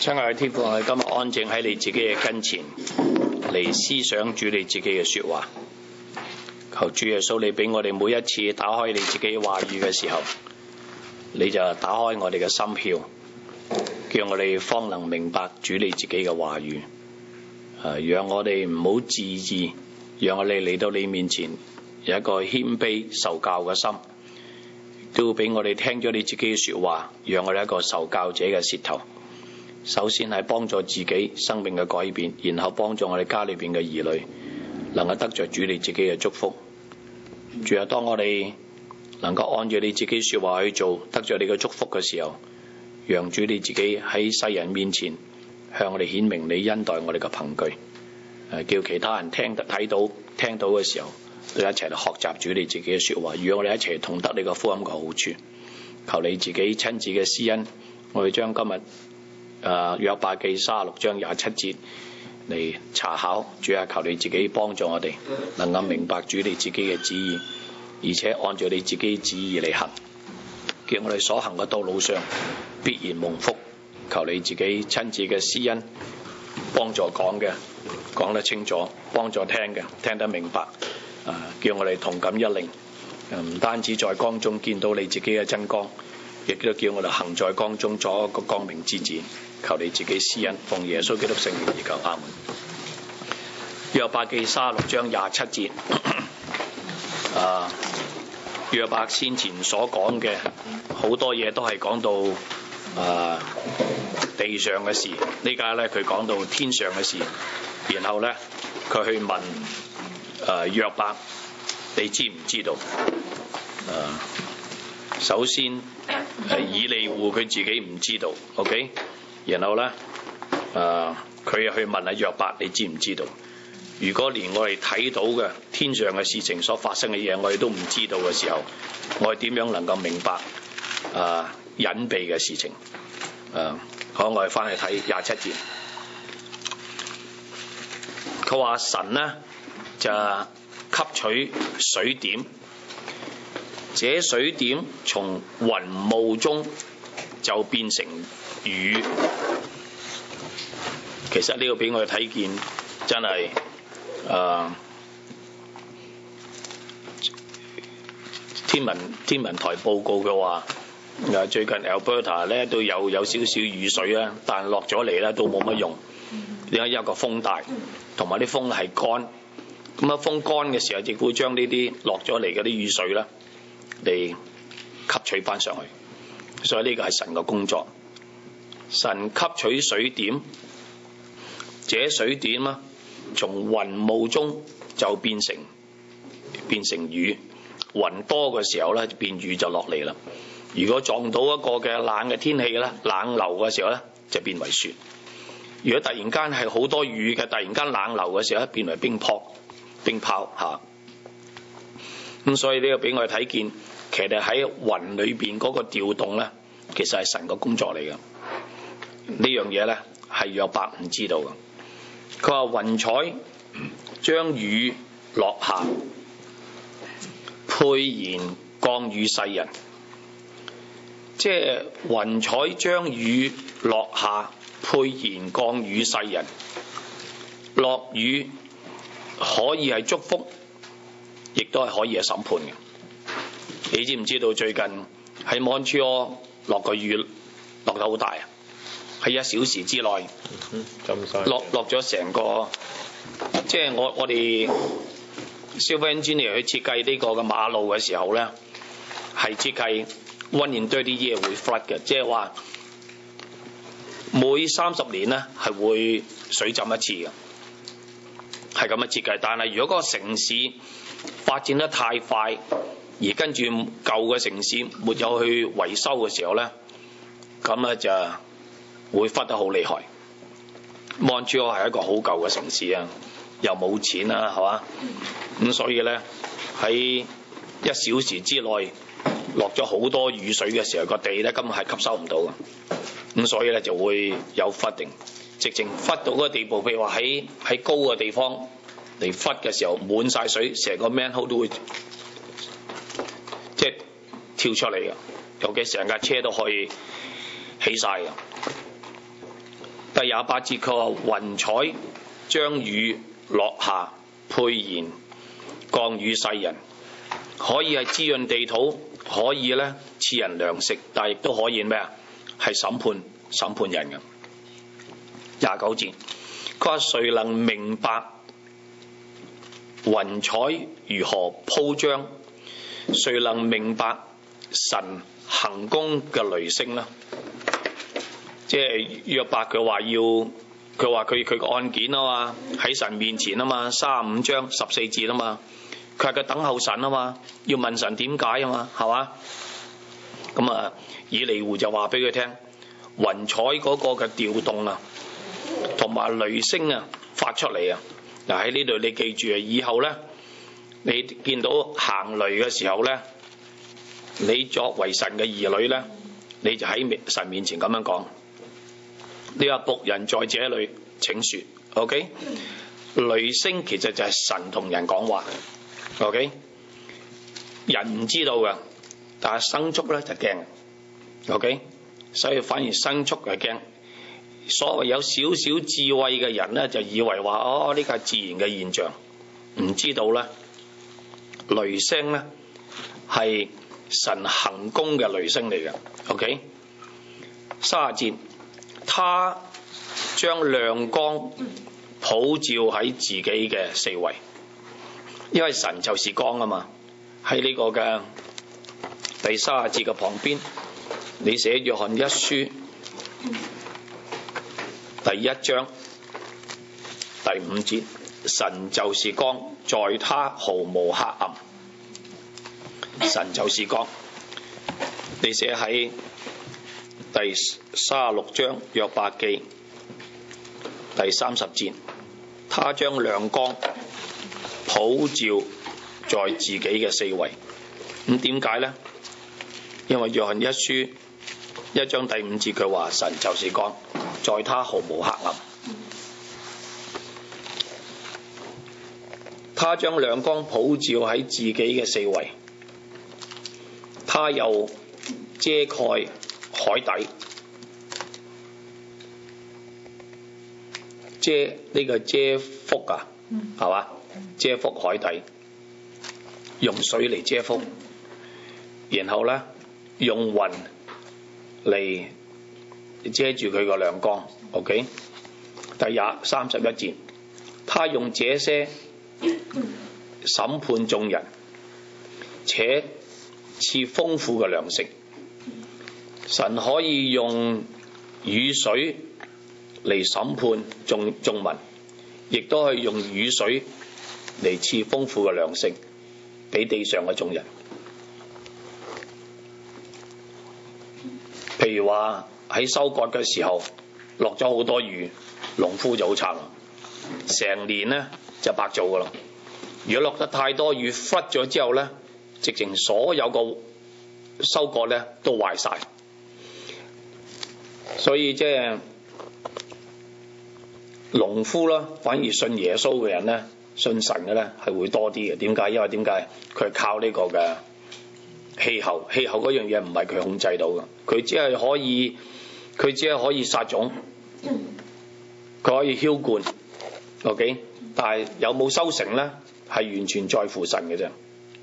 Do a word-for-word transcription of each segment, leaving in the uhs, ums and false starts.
親愛的天父，我哋今日安靜喺你自己嘅跟前嚟思想主你自己嘅說話。求主耶穌，你俾我哋每一次打開你自己話語嘅時候，你就打開我哋嘅心竅，叫我哋方能明白主你自己嘅話語。誒，讓我哋唔好自義，讓我哋嚟到你面前有一個謙卑受教嘅心，都俾我哋聽咗你自己嘅說話，讓我哋一個受教者嘅舌頭。首先係幫助自己生命嘅改變，然後幫助我哋家裏邊嘅兒女能夠得着主你自己嘅祝福。主啊，當我哋能夠按照你自己說話去做，得着你嘅祝福嘅時候，讓主你自己喺世人面前向我哋顯明你恩待我哋嘅憑據，誒，叫其他人聽得睇到聽到嘅時候，都一齊嚟學習主你自己嘅說話，與我哋一齊同得你個福音嘅好處。求你自己親自嘅施恩，我哋將今日誒約伯記三十六章廿七節嚟查考。主啊，求你自己幫助我哋，能夠明白主你自己嘅旨意，而且按照你自己旨意嚟行，叫我哋所行嘅道路上必然蒙福。求你自己親自嘅施恩，幫助講嘅講得清楚，幫助聽嘅聽得明白。誒，叫我哋同感一靈，唔單止在光中見到你自己嘅真光，亦都叫我哋行在光中作一個光明之子。求你自己施恩，奉耶穌基督聖名而求，阿門。約伯記三十六章廿七節，啊，約伯先前所講嘅好多嘢都係講到啊地上嘅事，呢家咧佢講到天上嘅事，然後咧佢去問誒約伯，你知唔知道？啊，首先係以利戶佢自己唔知道 ，OK， 然後咧誒佢又去問下約伯，你知唔知道？如果連我哋睇到嘅天上嘅事情所發生嘅嘢，我哋都唔知道嘅時候，我哋點樣能夠明白啊隱秘嘅事情？誒，好，我哋翻去睇廿七節，佢話神呢就吸取水點，這水點從雲霧中就變成雨。其實呢個俾我哋睇見，真係誒、呃、天文天文台報告嘅話，誒最近 Alberta 咧都有有少少雨水啊，但落咗嚟咧都冇乜用，因為一個風大，同埋啲風係乾。咁啊，風乾嘅時候，亦會將呢啲落咗嚟嗰啲雨水咧嚟吸取翻上去。所以呢個係神嘅工作，神吸取水點，這水點啊，從雲霧中就變成變成雨。雲多嘅時候咧，變雨就落嚟啦。如果撞到一個嘅冷嘅天氣咧，冷流嘅時候咧，就變為雪。如果突然間係好多雨嘅，突然間冷流嘅時候咧，變為冰雹。冰雹嚇，咁所以呢個俾我哋睇見，其實喺雲裏邊嗰個調動咧，其實係神個工作嚟嘅。呢樣嘢咧係約伯唔知道嘅。佢話雲彩將雨落下，沛然降與世人，即係雲彩將雨落下，沛然降與世人。落雨可以係祝福，亦都係可以係審判嘅。你知唔知道最近喺 Montreal 落個雨落得好大啊？喺一小時之內，落落咗成個，即係我我哋 civil engineer 去設計呢個嘅馬路嘅時候咧，係設計 one in thirty year 會 flood 嘅，即係話每三十年咧係會水浸一次嘅。係咁嘅設計，但係如果嗰個城市發展得太快，而跟住舊嘅城市沒有去維修嘅時候咧，咁咧就會忽得好厲害。Montreal 係一個好舊嘅城市啊，又冇錢啊，係嘛？咁所以咧喺一小時之內落咗好多雨水嘅時候，個地咧根本係吸收唔到嘅，咁所以咧就會有忽定。直情忽到嗰個地步，譬如話喺喺高嘅地方嚟忽嘅時候，滿晒水，成個 manhole 都會即係跳出嚟嘅，尤其成架車都可以起晒嘅。 第廿八節佢話雲彩將雨落下，沛然降與世人，可以係滋潤地土，可以咧賜人糧食，但係亦都可以咩啊？係審判審判人嘅。廿九節佢話誰能明白雲彩如何鋪張？誰能明白神行工嘅雷聲呢？即係約伯佢話要，佢話佢佢個案件啊嘛，喺神面前啊嘛，三十五章十四節啊嘛，佢係佢等候神啊嘛，要問神點解啊嘛，係嘛？咁啊，以利戶就話俾佢聽，雲彩嗰個嘅調動啊，同埋雷聲啊發出嚟啊！嗱，喺呢度你記住啊，以後咧你見到行雷嘅時候咧，你作為神嘅兒女咧，你就喺神面前咁樣講。你話僕人在這裏請說 ，OK？ 雷聲其實就係神同人講話 ，OK？ 人唔知道噶，但係牲畜咧就驚 ，OK？ 所以反而牲畜係驚。所謂有少少智慧嘅人咧，就以為話哦呢個係自然嘅現象，唔知道咧雷聲咧係神行工嘅雷聲嚟嘅 ，OK？ 三十節。他將亮光普照喺自己嘅四圍，因為神就是光啊嘛。喺呢個嘅第三十節嘅旁邊，你寫約翰一書第一章第五節，神就是光，在他毫無黑暗。神就是光，你寫喺第三十六章約伯記第三十節，他將亮光普照在自己嘅四圍。咁點解呢？因為約翰一書一章第五節佢話神就是光，在他毫無黑暗。他將亮光普照喺自己嘅四圍，他又遮蓋海底，遮呢、這個遮覆啊，係嘛？遮覆海底，用水嚟遮覆，然後咧用雲嚟遮住佢個亮光。OK， 第廿三十一節，他用這些審判眾人，且賜豐富嘅糧食。神可以用雨水嚟審判眾眾民，亦都係用雨水嚟賜豐富嘅糧食俾地上嘅眾人。譬如話喺收割嘅時候落咗好多雨，農夫就好慘，成年呢就白做噶啦。如果落得太多雨，忽咗之後呢，直情所有個收割呢都壞晒。所以即係農夫啦，反而信耶穌嘅人咧，信神嘅咧係會多啲嘅。點解？因為點解？佢係靠呢個嘅氣候，氣候嗰樣嘢唔係佢控制到嘅，佢只係可以，佢只係可以撒種，佢可以澆灌 ，OK。但係有冇收成咧，係完全在乎神嘅啫。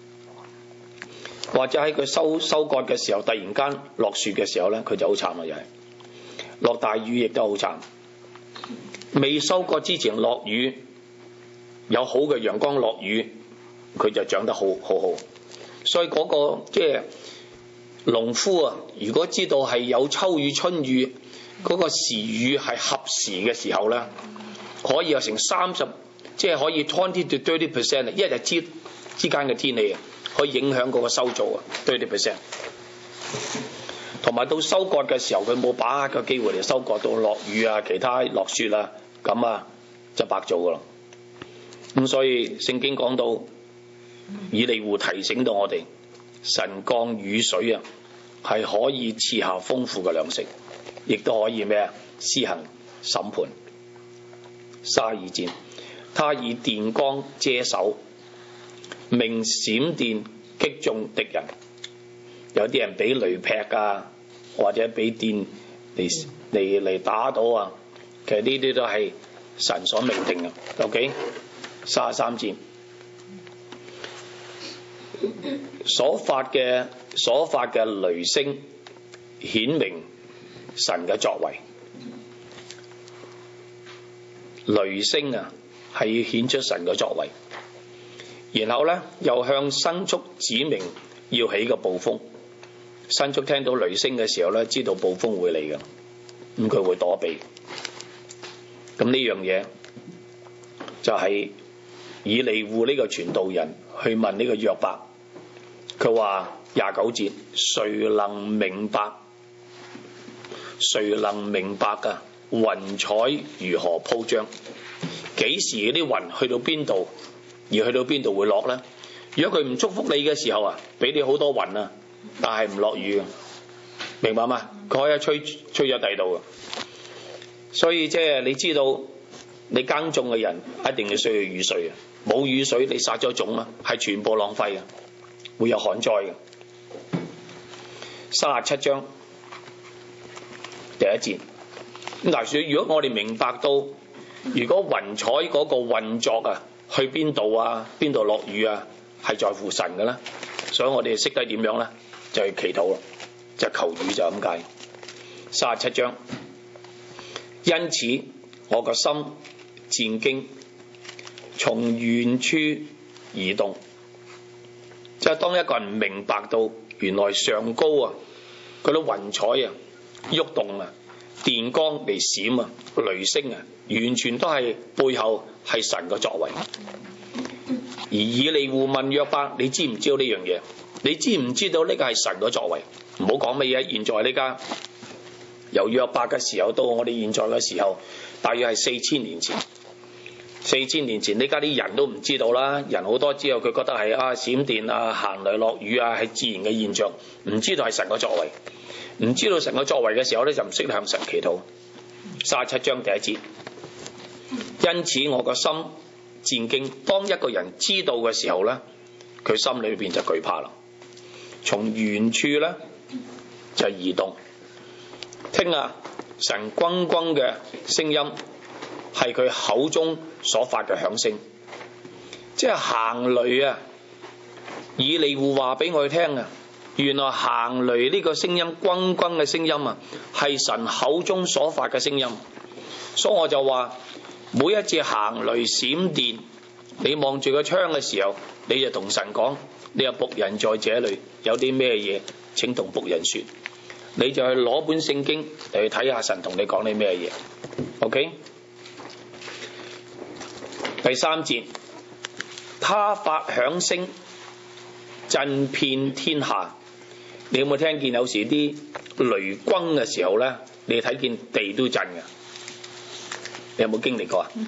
或者喺佢收收割嘅時候，突然間落雪嘅時候咧，佢就好慘啊！又係。落大雨亦都好慘，未收割之前落雨，有好嘅陽光落雨，佢就長得好好好。所以嗰、那個即係農夫啊，如果知道係有秋雨春雨，嗰、那個時雨係合時嘅時候咧，可以有成三十，即係可以 twenty to thirty percent 一日之之間嘅天氣啊，可以影響嗰個收造啊 thirty percent。同埋到收割嘅時候，佢冇把握嘅機會嚟收割，到落雨啊、其他落雪啊，咁啊就白做噶啦。咁所以聖經講到，以利戶提醒到我哋，神降雨水啊，係可以賜下豐富嘅糧食，亦都可以咩啊施行審判。三十二節，他以電光遮手，命閃電擊中敵人。有啲人俾雷劈啊，或者俾電嚟嚟嚟打到啊， 其實呢啲都係神所命定嘅。OK， 三十三節所發嘅所發嘅雷聲，顯明神嘅作為。雷聲啊，係要顯出神嘅作為。然後咧，又向牲畜指明要起個暴風。牲畜聽到雷聲嘅時候咧，知道暴風會嚟嘅，咁佢會躲避。咁呢樣嘢就係以利戶呢個傳道人去問呢個約伯，佢話廿九節，誰能明白？誰能明白啊？雲彩如何鋪張？幾時嗰啲雲去到邊度？而去到邊度會落呢？如果佢唔祝福你嘅時候啊，俾你好多雲啊，但係唔落雨嘅，明白嗎？佢可以吹吹咗第二度嘅。所以即係你知道，你耕種嘅人一定要需要雨水啊！冇雨水你撒咗種啊，係全部浪費嘅，會有旱災嘅。三十七章第一節，咁嗱，如果我哋明白到，如果雲彩嗰個運作啊，去邊度啊，邊度落雨啊，係在乎神嘅啦，所以我哋識得點樣咧，就係祈禱咯，就求雨就咁解。三十七章，因此我個心戰驚，從遠處移動。即係當一個人明白到原來上高啊，嗰啲雲彩啊喐動啊，電光嚟閃啊，雷聲啊，完全都係背後係神嘅作為。而以利戶問約伯，你知唔知道呢樣嘢？你知唔知道呢個係神嘅作為？唔好講乜嘢，現在呢家由約伯嘅時候到我哋現在嘅時候，大約係四千年前。四千年前呢家啲人都唔知道啦，人好多之後佢覺得係啊閃電啊、行雷落雨啊係自然嘅現象，唔知道係神嘅作為。唔知道神嘅作為嘅時候咧，就唔識向神祈禱。三十七章第一節，因此我個心戰驚。當一個人知道嘅時候咧，佢心裏邊就懼怕啦。從遠處咧就移動，聽啊神轟轟嘅聲音係佢口中所發嘅響聲，即係行雷啊！以利戶話俾我哋聽啊，原來行雷呢個聲音，轟轟嘅聲音啊，係神口中所發嘅聲音。所以我就話，每一次行雷閃電，你望住個窗嘅時候，你就同神講：你有僕人在這裏，有啲咩嘢，請同僕人說。你就去攞本聖經嚟去睇下神同你講啲咩嘢。OK。第三節，他發響聲，震遍天下。你有冇聽見有時啲雷轟嘅時候咧，你睇見地都震嘅？你有冇經歷過啊？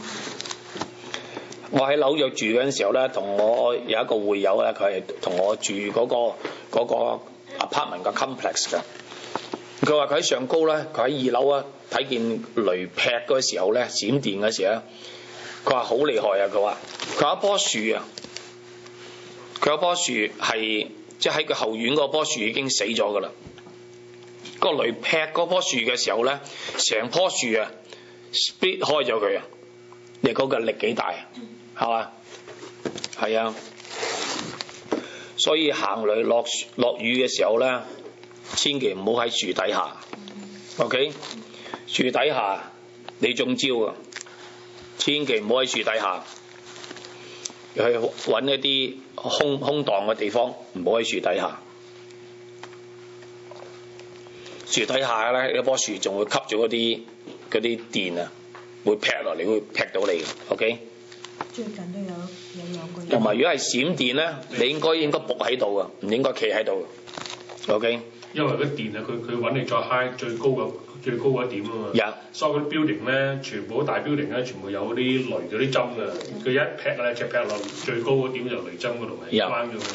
我喺紐約住嗰陣時候咧，同我有一個會友咧，佢係同我住嗰個嗰個 apartment 嘅 complex 嘅。佢話佢喺上高咧，佢喺二樓啊，睇見雷劈嗰時候咧，閃電嗰時咧。佢話好厲害啊！佢話佢有一棵樹啊，佢有一棵樹係即係喺佢後院嗰棵樹已經死咗噶啦。個雷劈嗰棵樹嘅時候咧，成棵樹啊 split 開咗佢啊！你嗰個力幾大啊？係嘛？係啊！所以行雷落落雨嘅時候咧，千祈唔好喺樹底下。OK， 樹底下你中招啊！千祈唔好喺樹底下，去揾一啲空空蕩嘅地方，唔好喺樹底下。樹底下咧，一棵樹仲會吸咗嗰啲嗰啲電啊，會劈落嚟，會劈到你嘅。OK。最近都有有兩個人。同埋如果係閃電咧，你應該應該伏喺度噶，唔應該企喺度。OK。 因為嗰電啊，佢佢揾你再 high 最高嘅最高嗰點啊嘛。 Yeah. 所以嗰啲 building 咧，全部大 building 咧，全部有嗰啲雷嗰啲針啊。佢一劈咧，隻劈落最高嗰點就雷針嗰度係關咗。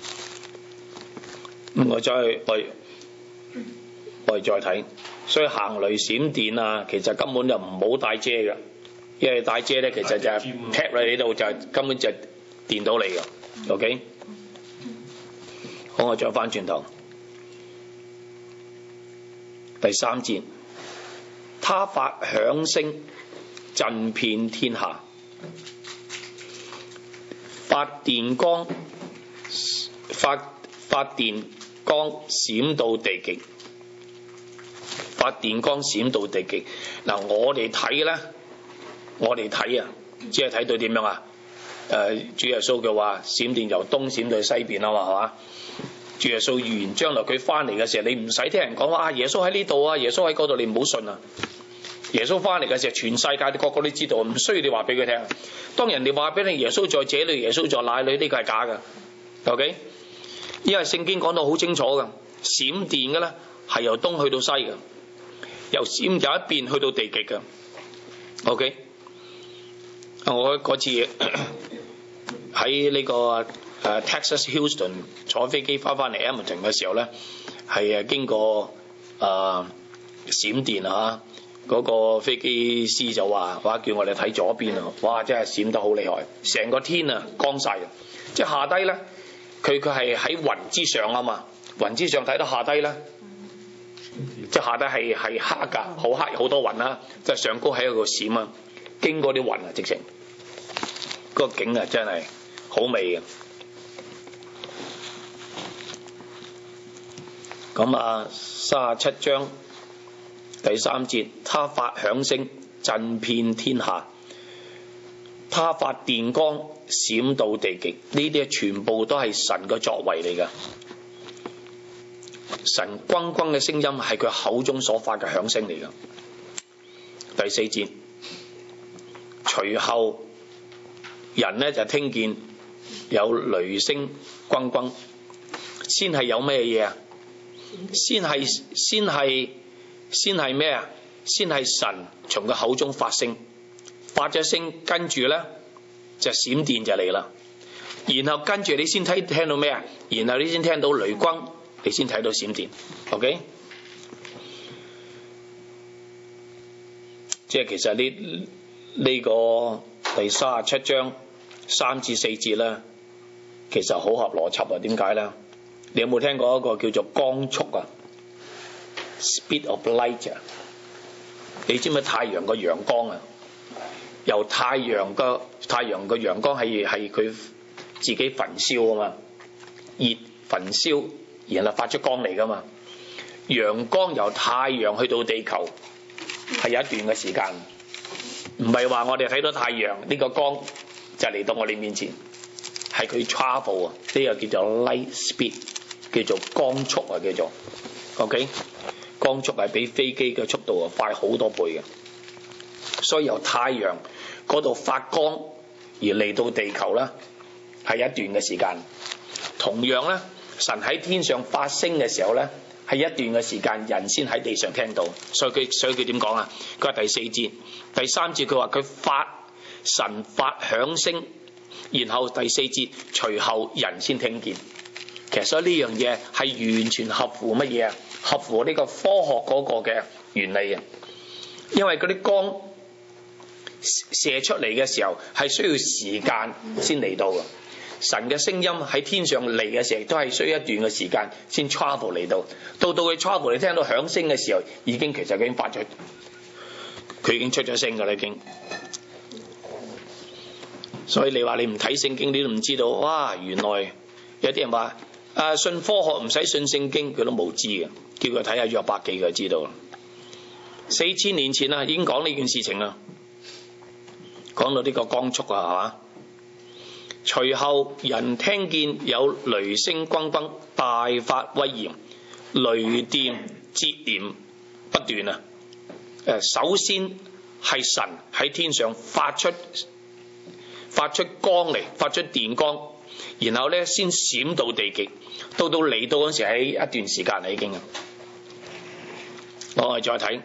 咁我再我我哋再睇，所以行雷閃電啊，其實根本就唔好帶遮嘅，因為帶遮咧其實就係劈喺你度，就係根本就係電到你嘅。OK， 好，我再翻轉頭。第三節， 他發響聲，震遍天下，發電光，發發電光閃到地極，發電光閃到地極。嗱，我哋睇咧，我哋睇啊，只係睇到點樣啊？誒、呃，主耶穌嘅話，閃電由東閃到西邊啊嘛，係嘛？主耶穌預言將來佢翻嚟嘅時候，你唔使聽人講話啊，耶穌喺呢度啊，耶穌喺嗰度，你唔好信啊！耶穌翻嚟嘅時候，全世界個個都知道，唔需要你話俾佢聽。當人哋話俾你耶穌在這裏，耶穌在那裏，呢個係假嘅。OK， 因為聖經講到好清楚嘅，閃電嘅咧係由東去到西嘅，由閃有一邊去到地極嘅。OK， 我嗰次喺呢個誒 Texas Houston 坐飛機翻翻嚟 Edmonton 嘅時候咧，係誒經過誒、呃、閃電啊！嗰、那個飛機師就話話叫我哋睇左邊啊！哇，真係閃得好厲害，成個天啊光晒。即係下低咧，佢佢係喺雲之上啊嘛，雲之上睇到下低咧，即係下低係係黑㗎，好黑好多雲啦，即係上高喺度閃啊，經過啲雲啊，直情嗰、那個景啊真係好美嘅。咁啊，三十七章第三節，他發響聲，震遍天下，他發電光，閃到地極。呢啲全部都係神嘅作為嚟㗎。神轟轟嘅聲音係佢口中所發嘅響聲嚟㗎。第四節，隨後人呢就聽見有雷聲轟轟，先係有咩嘢啊？先係先係先係咩啊？先係神從佢口中發聲，發咗聲，跟住咧就閃電就嚟啦。然後跟住你先睇聽到咩啊？然後你先聽到雷轟，你先睇到閃電。OK， 即係其實呢呢個第三十七章三至四節咧，其實好合邏輯啊。點解咧？你有冇聽過一個叫做光速啊 ？Speed of light 啊？你知唔知太陽個陽光啊？由太陽個太陽個陽光係係佢自己焚燒啊嘛，熱焚燒，然後發出光嚟噶嘛。陽光由太陽去到地球係有一段嘅時間，唔係話我哋睇到太陽呢個光就嚟到我哋面前，係佢 travel 啊，呢個叫做 light speed。叫做光速啊，叫做 OK， 光速係比飛機嘅速度啊快好多倍嘅，所以由太陽嗰度發光而嚟到地球咧係一段嘅時間。同樣咧，神喺天上發聲嘅時候咧係一段嘅時間，人先喺地上聽到。所以佢所以佢點講啊？佢話第四節、第三節佢話佢發神發響聲，然後第四節隨後人先聽見。其實所以呢樣嘢係完全合乎乜嘢啊？合乎呢個科學嗰個嘅原理啊！因為嗰啲光射出嚟嘅時候係需要時間先嚟到嘅。神嘅聲音喺天上嚟嘅時候都係需要一段嘅時間先 travel 嚟到。到到佢 travel 你聽到響聲嘅時候，已經其實佢已經發咗，佢已經出咗聲㗎啦已經。所以你話你唔睇聖經你都唔知道，哇！原來有啲人話。啊！信科學唔使信聖經，佢都無知嘅。叫佢睇下約伯記，佢就知道啦。四千年前啊，已經講呢件事情啦，講到呢個光速啊，係嘛？隨後人聽見有雷聲轟轟，大發威嚴，雷電接連不斷啊！誒，首先係神喺天上發出發出光嚟，發出電光。然後咧，先閃到地極，到到嚟到嗰時喺一段時間啦，已經。我哋再睇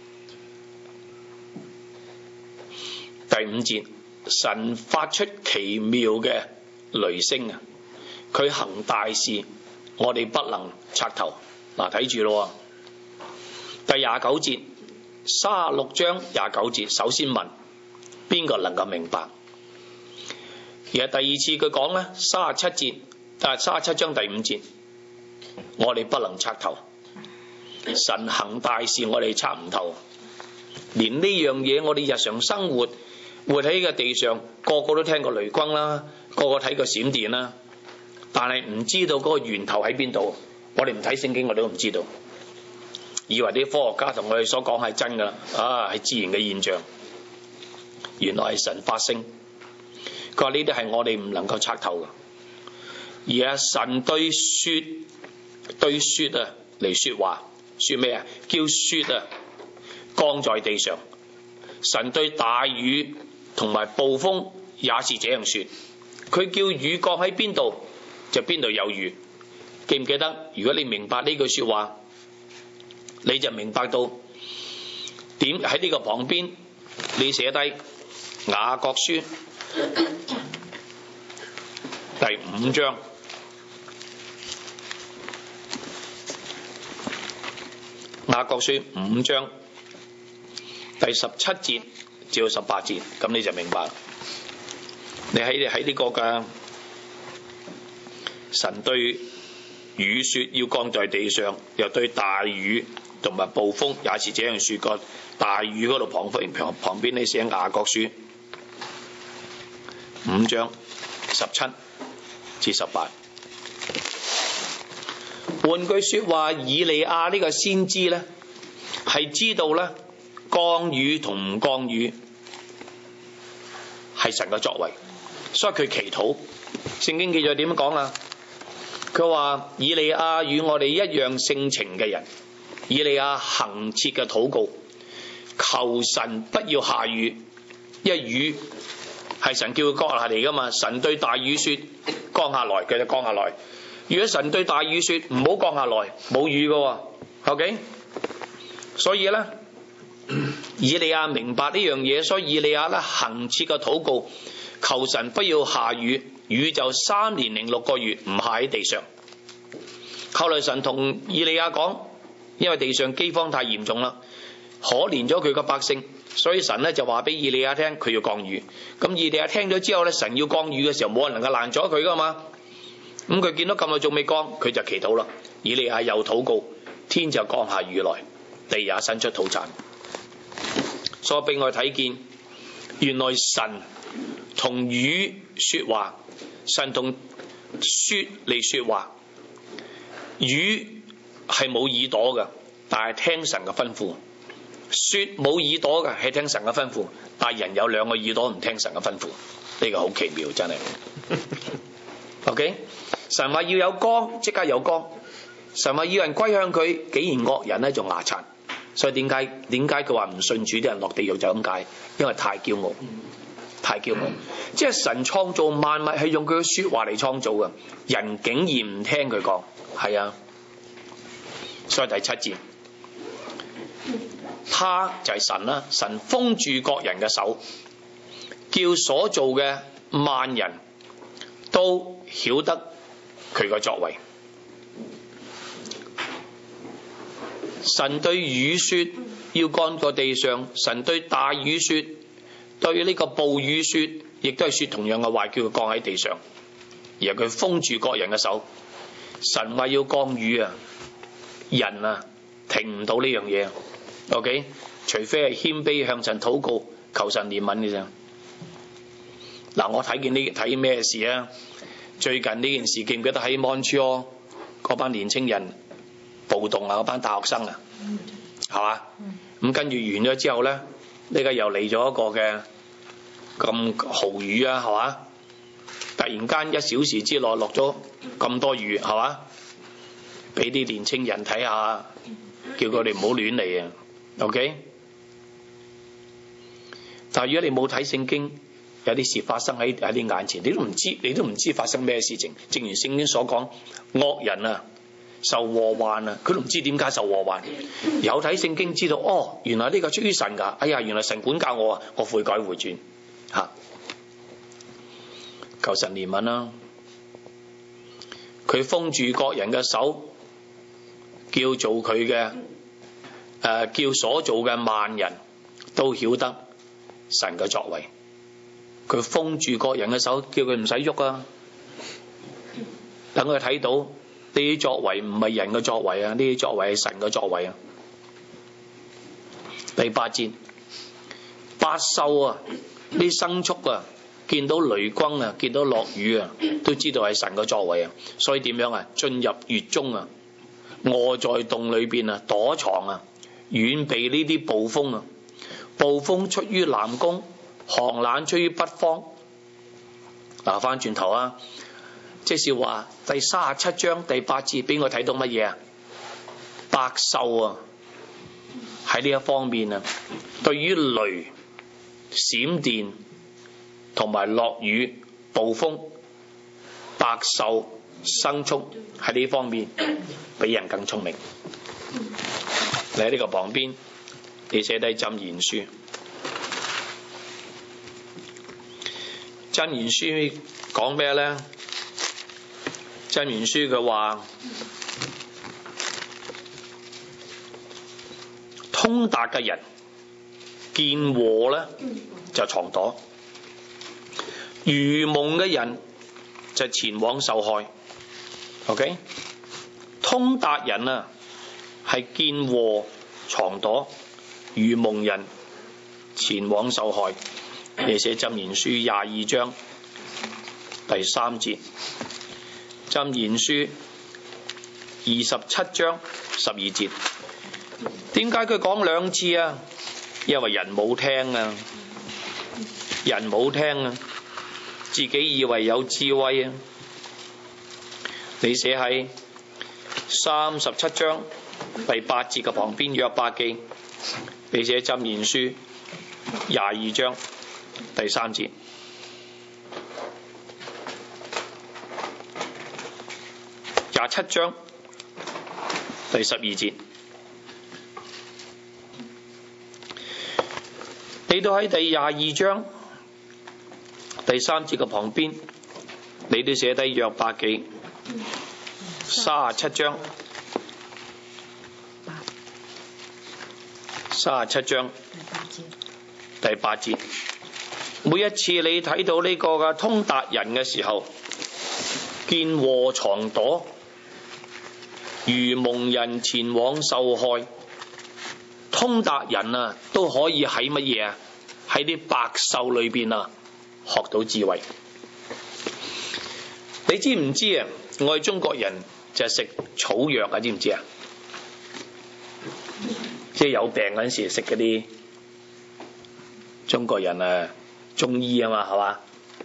第五節，神發出奇妙嘅雷聲啊！佢行大事，我哋不能察透。嗱，睇住咯。第廿九節，三十六章廿九節，首先問邊個能夠明白？而係第二次佢講咧，三十七節，但係三十七章第五節，我哋不能測透。神行大事，我哋測唔透。 連呢樣嘢我哋日常生活活喺個地上，個個都聽過雷轟啦，個個睇過閃電啦，但係唔知道嗰個源頭喺邊度。我哋唔睇聖經，我哋都唔知道，以為啲科學家同我哋所講係真噶啦，啊係自然嘅現象，原來係神發聲。佢話呢啲係我哋唔能夠測透嘅，而係神對雪對雪啊嚟說話，說咩啊？叫雪啊降在地上。神對大雨同埋暴風也是這樣說，佢叫雨降喺邊度就邊度有雨。記唔記得？如果你明白呢句說話，你就明白到點喺呢個旁邊你寫低雅各書第五章雅各書五章第十七節至到十八節，咁你就明白。你喺喺呢個嘅神對雨雪要降在地上，又對大雨同埋暴風也是這樣說過。大雨嗰度旁邊旁邊你寫雅各書五章十七至十八。換句說話，以利亞呢個先知呢，係知道呢降雨同唔降雨係神嘅作為，所以佢祈禱。聖經記載點樣講啊？佢話以利亞與我哋一樣性情嘅人，以利亞恆切嘅禱告，求神不要下雨，因為雨係神叫佢降下嚟噶嘛。神對大雨說降下來，佢就降下來。如果神對大雨說唔好降下來，冇雨噶。OK， 所以咧，以利亞明白呢樣嘢，所以以利亞咧恆切嘅禱告，求神不要下雨。雨就三年零六個月唔下喺地上。後來神同以利亞講，因為地上饑荒太嚴重啦，可憐咗佢個百姓，所以神咧就話俾以利亞聽，佢要降雨。咁以利亞聽咗之後咧，神要降雨嘅時候，冇人能夠攔咗佢噶嘛。咁佢見到咁耐仲未降，佢就祈禱啦。以利亞又禱告，天就降下雨來，地也生出土產。所以俾我睇見，原來神同雨說話，神同雪嚟說話。雨係冇耳朵嘅，但係聽神嘅吩咐；雪冇耳朵嘅，係聽神嘅吩咐。但係人有兩個耳朵唔聽神嘅吩咐，呢個好奇妙，真係。OK， 神話要有光，即刻有光；神話要人歸向佢，竟然惡人咧仲牙殘。所以點解點解佢話唔信主啲人落地獄就咁解？因為太驕傲。太驕傲，即係神創造萬物係用佢嘅說話嚟創造嘅，人竟然唔聽佢講，係啊。所以第七節，他就係神啦，神封住各人嘅手，叫所做嘅萬人都曉得佢嘅作為。神對雨雪要降在地上，神對大雨雪，對呢個暴雨雪，亦都係說同樣嘅話，叫佢降喺地上，而佢封住各人嘅手。神話要降雨啊，人啊停唔到呢樣嘢。OK， 除非係謙卑向神禱告，求神憐憫嘅啫。嗱，我睇見呢睇咩事啊？最近呢件事記唔記得喺 Montreal 嗰班年青人暴動啊，嗰班大學生啊，係嘛？咁跟住完咗之後咧，呢個又嚟咗一個嘅咁豪雨啊，係嘛？突然間一小時之內落咗咁多雨，係嘛？俾啲年青人睇下，叫佢哋唔好亂嚟啊。OK， 但係如果你冇睇聖經，有啲事發生喺喺你眼前，你都唔知，你都唔知發生咩事情。正如聖經所講，惡人啊受禍患啊，佢都唔知點解受禍患。有睇聖經知道，哦，原來呢個出於神噶。哎呀，原來神管教我啊，我悔改回轉吓、啊，求神憐憫啦。佢封住各人嘅手，叫做佢嘅誒，叫所做嘅萬人都曉得神嘅作為。佢封住各人嘅手，叫佢唔使喐啊，等佢睇到呢啲作為唔係人嘅作為啊，呢啲作為係神嘅作為啊。第八節， 百獸啊，啲牲畜啊，見到雷轟啊，見到落雨啊，都知道係神嘅作為啊。所以點樣啊？進入穴中啊，臥在洞裏邊啊，躲藏啊，遠避呢啲暴風啊。暴風出於南宮，寒冷出於北方。嗱，翻轉頭啊，即是話第三十七章第八節俾我睇到乜嘢啊？百獸啊，喺呢一方面啊，對於雷、閃電同埋落雨、暴風，百獸牲畜喺呢方面比人更聰明。你喺呢個旁邊，你寫低箴言書。箴言書講咩呢？箴言書佢話，通達嘅人見禍呢就藏躲，愚蒙嘅人就前往受害。OK， 通達人啊係見禍藏躲，愚蒙人前往受害。你寫箴言書廿二章第三節，箴言書二十七章十二節。點解佢講兩次啊？因為人冇聽啊，人冇聽啊，自己以為有智慧啊。你寫喺三十七章第八節嘅旁邊，約伯記。你寫箴言書廿二章第三節，廿七章第十二節。你都喺第廿二章第三節嘅旁邊，你都寫低約伯記三十七章三十七章第八節。每一次你睇到呢個嘅通達人嘅時候，見禍藏躲，愚蒙人前往受害。通達人啊，都可以喺乜嘢啊？喺啲百獸裏邊啊，學到智慧。你知唔知啊？我哋中國人就係食草藥啊，知唔知啊？即係有病嗰陣時食嗰啲中國人啊，中醫啊嘛，係嘛？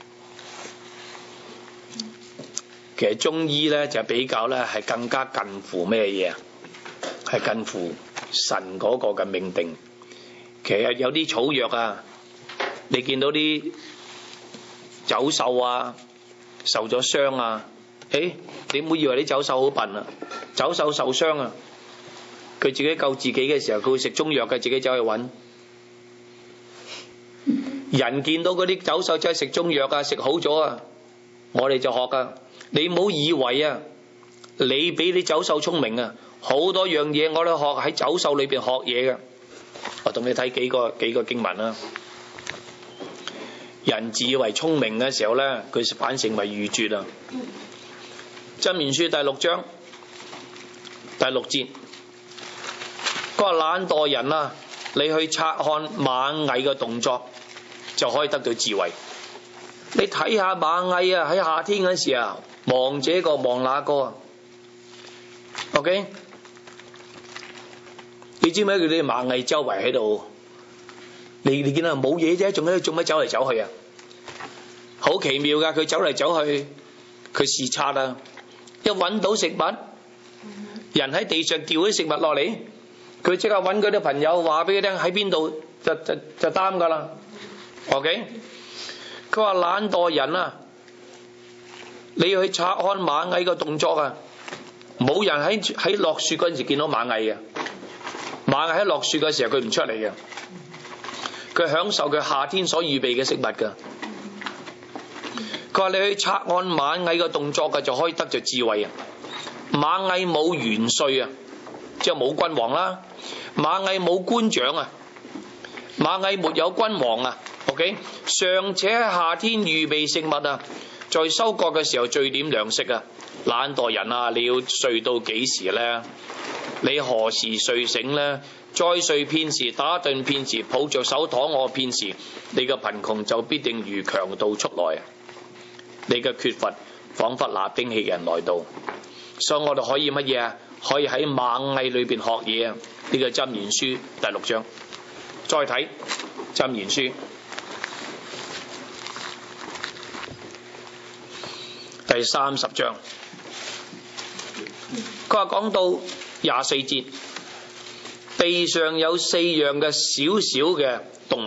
其實中醫咧就比較咧係更加近乎咩嘢啊？係近乎神嗰個嘅命定。其實有啲草藥啊，你見到啲走獸啊受咗傷啊，誒，你唔好以為啲走獸好笨啊，走獸受傷啊，佢自己救自己嘅時候，佢會食中藥嘅，自己走去揾。人見到嗰啲走獸真係食中藥啊，食好咗啊，我哋就學噶。你唔好以為啊，你比啲走獸聰明啊，好多樣嘢我哋學喺走獸裏邊學嘢嘅。我同你睇幾個幾個經文啦。人自以為聰明嘅時候咧，佢反成為愚拙啊。箴言書第六章第六節，嗰個懶惰人啊，你去察看螞蟻嘅動作，就可以得到智慧。你睇下螞蟻啊，喺夏天嗰時啊，望這個望那個啊。OK， 你知唔知佢啲螞蟻周圍喺度？你你見到冇嘢啫，仲喺度做乜走嚟走去啊？好奇妙噶，佢走嚟走去，佢視察啊，一揾到食物，人喺地上掉啲食物落嚟，佢即刻揾佢啲朋友話俾佢聽喺邊度，就就就擔噶啦。OK， 佢話懶惰人啊，你要去察看螞蟻嘅動作啊，冇人喺喺落雪嗰陣時見到螞蟻嘅，螞蟻喺落雪嘅時候佢唔出嚟嘅。佢享受佢夏天所預備嘅食物噶。佢話你去察看螞蟻嘅動作嘅，就可以得着智慧啊。螞蟻冇元帥啊，即係冇君王啦。螞蟻冇官長啊，螞蟻沒有君王啊。OK， 尚且喺夏天預備食物啊，在收割嘅時候聚點糧食啊。懶惰人啊，你要睡到幾時呢？ 你何時睡醒呢？再睡片時，打盹片時，抱着手躺臥片時，你嘅貧窮就必定如強盜出來，你嘅缺乏彷彿拿兵器人來到。所以我哋可以乜嘢啊？可以喺螞蟻裏邊學嘢啊！呢個箴言書第六章，再睇箴言書第三十章，佢話講到廿四節，地上有四樣嘅小小嘅動物，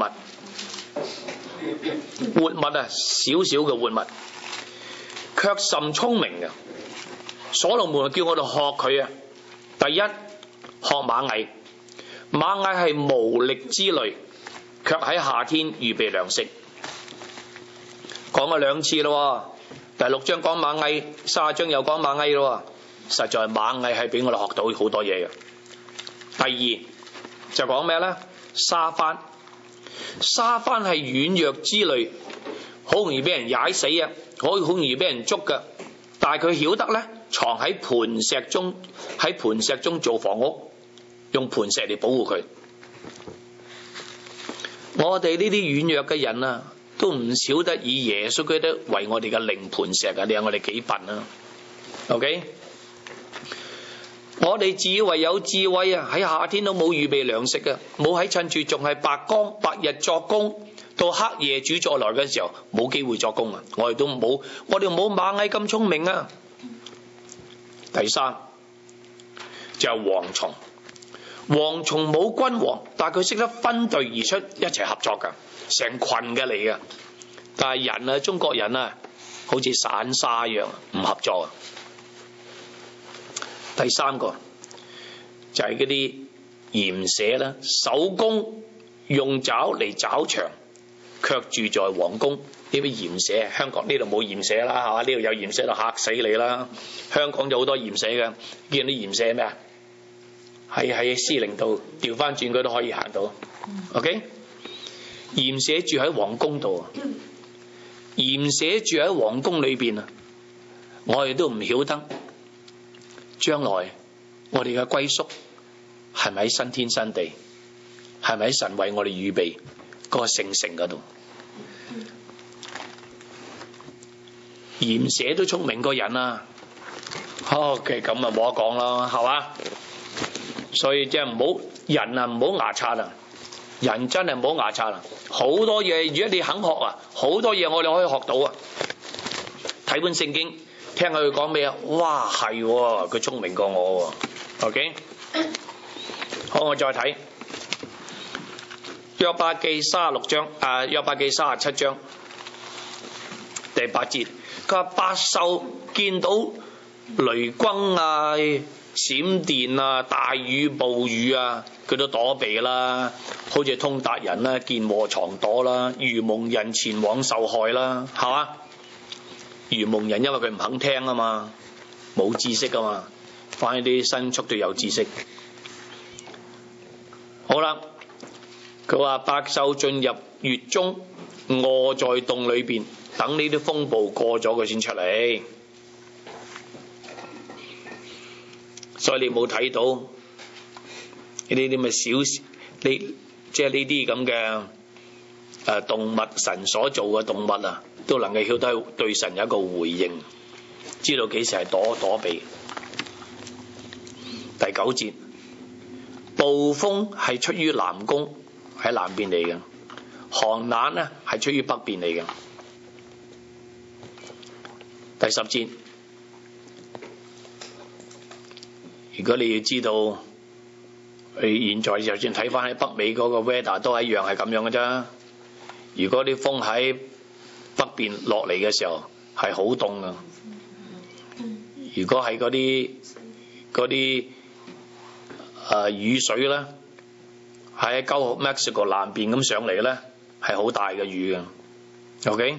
活物啊，小小嘅活物，卻甚聰明嘅。所羅門叫我哋學佢啊！第一，學螞蟻，螞蟻係無力之類，卻喺夏天預備糧食。講咗兩次咯，第六章講螞蟻，卅章又講螞蟻咯，實在螞蟻係俾我哋學到好多嘢嘅。第二就講咩呢？沙番，沙番係軟弱之類，好容易俾人踩死啊，好好容易俾人捉噶，但係佢曉得呢，藏喺磐石中，喺磐石中做房屋，用磐石嚟保護佢。我哋呢啲軟弱嘅人啊，都唔曉得以耶穌基督為我哋嘅靈磐石啊！你話我哋幾笨啊 ？OK， 我哋自以為有智慧啊，喺夏天都冇預備糧食啊，冇喺趁住仲係白光白日作工，到黑夜主再來嘅時候冇機會作工啊！我哋都冇，我哋冇螞蟻咁聰明啊！第三就係蝗蟲，蝗蟲冇君王，但係佢識得分隊而出，一齊合作噶，成群嘅嚟噶。但係人啊，中國人啊，好似散沙一樣，唔合作啊。第三個就係嗰啲鹽蛇啦，手工用爪嚟找牆，卻住在皇宮。呢啲鹽蛇，香港呢度冇鹽蛇啦，係嘛？呢度有鹽蛇就嚇死你啦。香港有好多鹽蛇嘅，見到鹽蛇咩啊？係喺司令度調翻轉佢都可以行到。OK， 鹽蛇住喺皇宮度啊，鹽蛇住喺皇宮裏邊啊，我哋都唔曉得將來我哋嘅歸宿係咪喺新天新地，係咪喺神為我哋預備嗰個聖城嗰度？鹽蛇都聰明過人啊！好嘅，咁啊冇得講啦，係嘛？所以即係唔好人啊，唔好牙刷啊！人真係唔好牙刷啊！好多嘢，如果你肯學啊，好多嘢我哋可以學到啊！睇本聖經，聽下佢講咩啊？哇，係佢聰明過我喎。OK， 好，我再睇約伯記三十六章啊，約伯記三十七章第八節。佢話百獸見到雷轟啊、閃電啊、大雨暴雨啊，佢都躲避啦。好似通達人啦，見禍藏躲啦；愚蒙人前往受害啦，係嘛？愚蒙人因為佢唔肯聽啊嘛，冇知識啊嘛，反而啲牲畜都有知識。好啦，佢話百獸進入穴中，臥在洞裏邊。等呢啲風暴過咗佢先出嚟，所以你冇睇到呢啲咁嘅小，呢即係呢啲咁嘅誒動物，神所做嘅動物啊，都能夠曉得對神有一個回應，知道幾時係躲躲避。第九節，暴風係出於南宮，喺南邊嚟嘅；寒冷呢係出於北邊嚟嘅。第十節，如果你要知道，你現在就算睇翻喺北美嗰個 weather 都係一樣係咁樣嘅啫。如果啲風喺北邊落嚟嘅時候係好凍啊，如果係嗰啲嗰啲誒雨水咧，喺交好 Mexico 南邊咁上嚟咧，係好大嘅雨嘅。OK。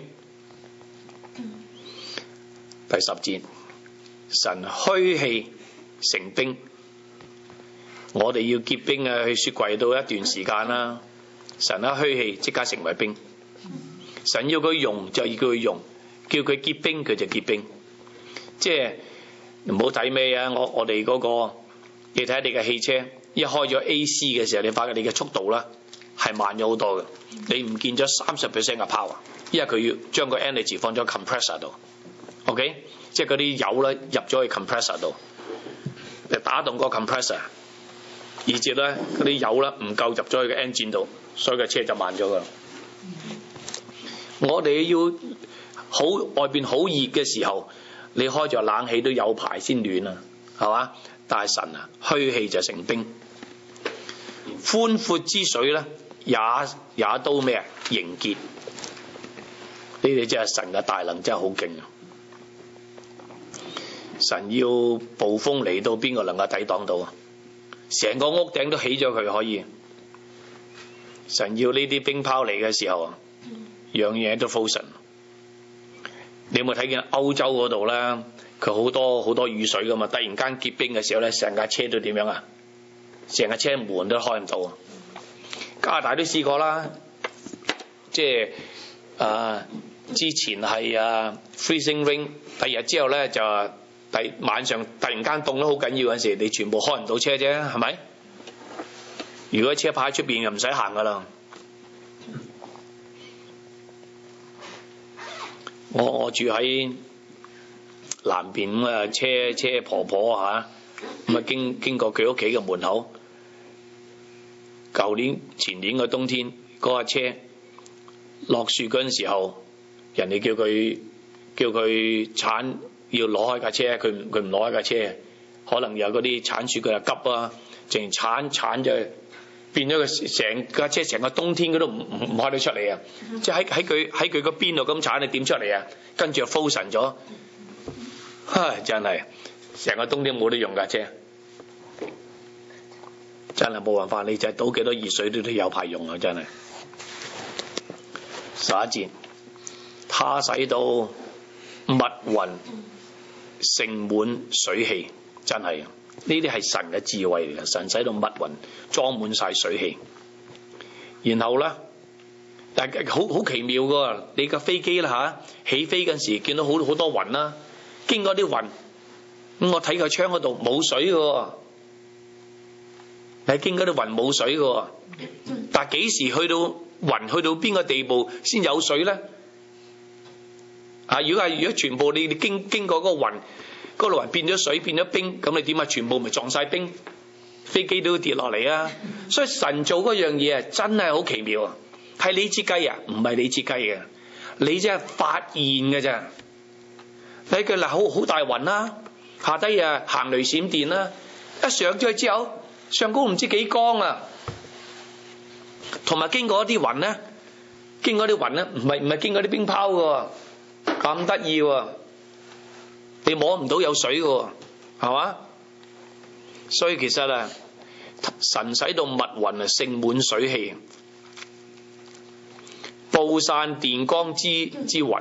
第十節，神虛氣成冰，我哋要結冰啊，去雪櫃到一段時間啦。神一虛氣即刻成為冰，神要佢用就要佢用，叫佢結冰佢就結冰。即係唔好睇咩啊！我我哋嗰個你睇下你嘅汽車一開咗 A C 嘅時候，你發覺你嘅速度啦係慢咗好多嘅，你唔見咗三十 percent 嘅 power， 因為佢要將個 energy 放咗 compressor 度 ，OK， 即係嗰啲油咧入咗去 compressor 度，你打動個 compressor， 以至咧嗰啲油咧唔夠入咗去個 engine 度，所以個車就慢咗噶。我哋要好外邊好熱嘅時候，你開咗冷氣都有排先暖啊，係嘛？但係神啊，虛氣就成冰，寬闊之水咧也也都咩啊凝結。你哋真係神嘅大能真係好勁啊！神要暴風嚟到，邊個能夠抵擋到啊？成個屋頂都起咗佢可以。神要呢啲冰雹嚟嘅時候啊，樣嘢都 frozen。你有冇睇見歐洲嗰度咧？佢好多好多雨水噶嘛，突然間結冰嘅時候咧，成架車都點樣啊？成架車門都開唔到啊！加拿大都試過啦，即係啊，之前係啊 freezing rain， 第二日之後咧就第晚上突然間凍得好緊要嗰陣時，你全部開唔到車啫，係咪？如果車泊喺出邊就唔使行噶啦。我我住喺南邊咁啊，車車婆婆嚇咁啊，經經過佢屋企嘅門口。舊年前年嘅冬天，嗰架車落雪嗰陣時候，人哋叫佢叫佢鏟要攞開架車，佢唔佢唔攞開架車，可能有嗰啲鏟雪佢又急啊，淨鏟鏟就變咗個成架車成個冬天佢都唔唔開得出嚟啊！即係喺喺佢喺佢個邊度咁鏟，你點出嚟啊？跟住就 frozen 咗，唉，真係成個冬天冇得用架車，真係冇辦法，你就係倒幾多熱水都都有排用啊！真係。十一節，他使到密雲盛滿水氣，真係。呢啲係神嘅智慧嚟嘅，神使到密雲裝滿晒水氣，然後咧，但係好好奇妙噶，你架飛機啦嚇，起飛嗰陣時見到好好多雲啦，經過啲雲，咁我睇個窗嗰度冇水嘅，你經過啲雲冇水嘅，但係幾時去到雲去到邊個地步先有水咧？啊，如果係如果全部你你經經過嗰個雲。嗰度雲變咗水變咗冰，咁你點啊？全部咪撞晒冰，飛機都會跌落嚟啊！所以神做嗰樣嘢啊，真係好奇妙啊！係你設計啊？唔係你設計嘅，你真係發現嘅咋？睇佢嗱，好好大雲啦，下低啊行雷閃電啦，一上咗去之後，上高唔知幾光啊！同埋經過一啲雲咧，經過啲雲咧，唔係唔係經過啲冰雹嘅，咁得意喎！你摸唔到有水嘅，係嘛？所以其實啊，神使到密雲啊盛滿水氣，布散電光之之雲。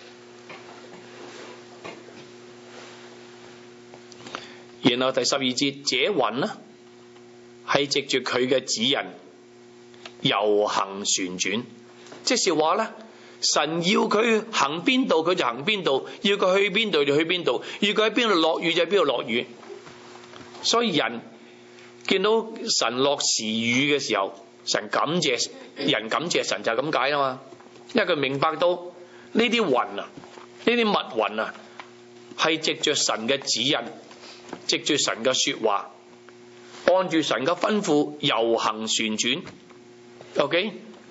然後第十二節，這雲呢係藉住佢嘅指引遊行旋轉，即是話咧。神要佢行邊度佢就行邊度，要佢去邊度就去邊度，要佢喺邊度落雨就喺邊度落雨。所以人見到神落時雨嘅時候，神感謝人，感謝神就係咁解啊嘛。因為佢明白到呢啲雲啊，呢啲密雲啊，係藉着神嘅指引，藉住神嘅說話，按住神嘅吩咐遊行旋轉。OK。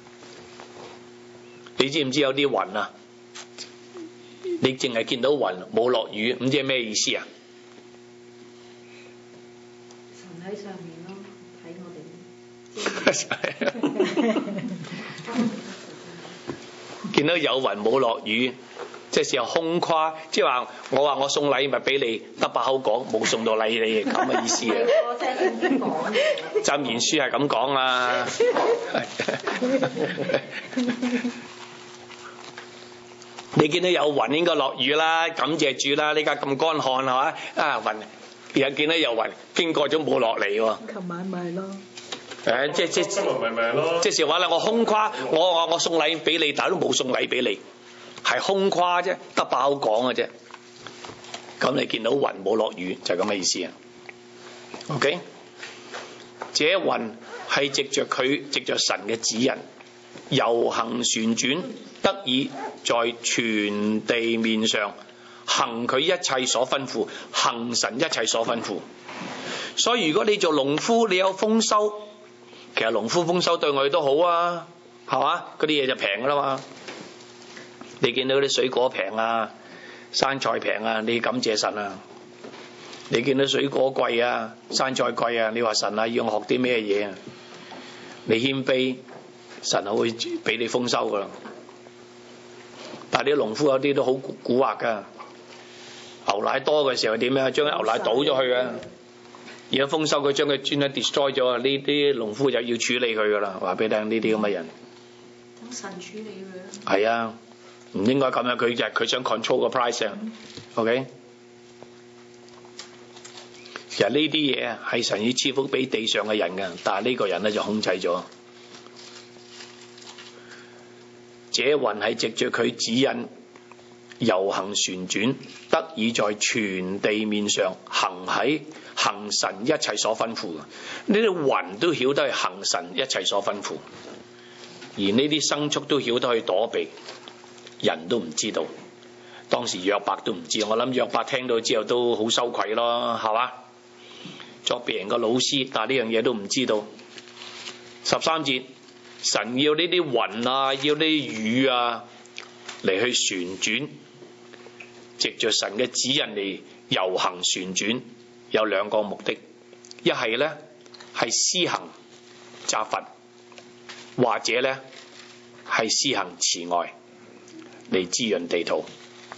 你知唔知有啲雲啊？你淨係見到雲冇落雨，唔知係咩意思啊？ 神喺上面咯，睇我哋。 見到有雲冇落雨，即係時候空誇，即係話我話我送禮物俾你，得把口講，冇送到禮你，咁嘅意思啊！ 我聽聖經講， 箴言書係咁講啊。你見到有雲應該落雨啦，感謝主啦！呢家咁乾旱係嘛？啊雲又見到有雲經過咗冇落嚟喎。 琴晚咪咯。 誒即即即咪咪咯。 即係話咧，我空誇，我我我送禮俾你，但係都冇送禮俾你，係空誇啫，得把口講嘅啫。咁你見到雲冇落雨就係咁嘅意思啊。 OK， 這雲係藉着佢藉着神嘅指引，遊行旋轉，得以在全地面上行佢一切所吩咐，行神一切所吩咐。所以如果你做農夫，你有豐收，其實農夫豐收對我哋都好啊，係嘛？嗰啲嘢就平噶啦嘛。你見到啲水果平啊，生菜平啊，你感謝神啊。你見到水果貴啊，生菜貴啊，你話神啊，要我學啲咩嘢啊？你謙卑，神啊會俾你豐收噶啦。但係啲農夫有啲都好蠱惑噶，牛奶多嘅時候點樣？將啲牛奶倒咗去啊！而家豐收佢將佢專登 destroy 咗啊！呢啲農夫就要處理佢噶啦，話俾你聽呢啲咁嘅人。 等神處理佢。 係啊，唔應該咁樣。佢就佢想 control 個 price 啊。OK。其實呢啲嘢係神要賜福俾地上嘅人嘅，但係呢個人咧就控制咗。這雲係藉著佢指引遊行旋轉，得以在全地面上行喺行神一切所吩咐嘅。呢啲雲都曉得去行神一切所吩咐，而呢啲牲畜都曉得去躲避，人都唔知道。當時約伯都唔知，我諗約伯聽到之後都好羞愧咯，係嘛？作別人個老師，但係呢樣嘢都唔知道。十三節，神要呢啲雲啊，要呢啲雨啊嚟去旋轉，藉着神嘅指引嚟遊行旋轉，有兩個目的，一係咧係施行責罰，或者咧係施行慈愛嚟滋潤地土，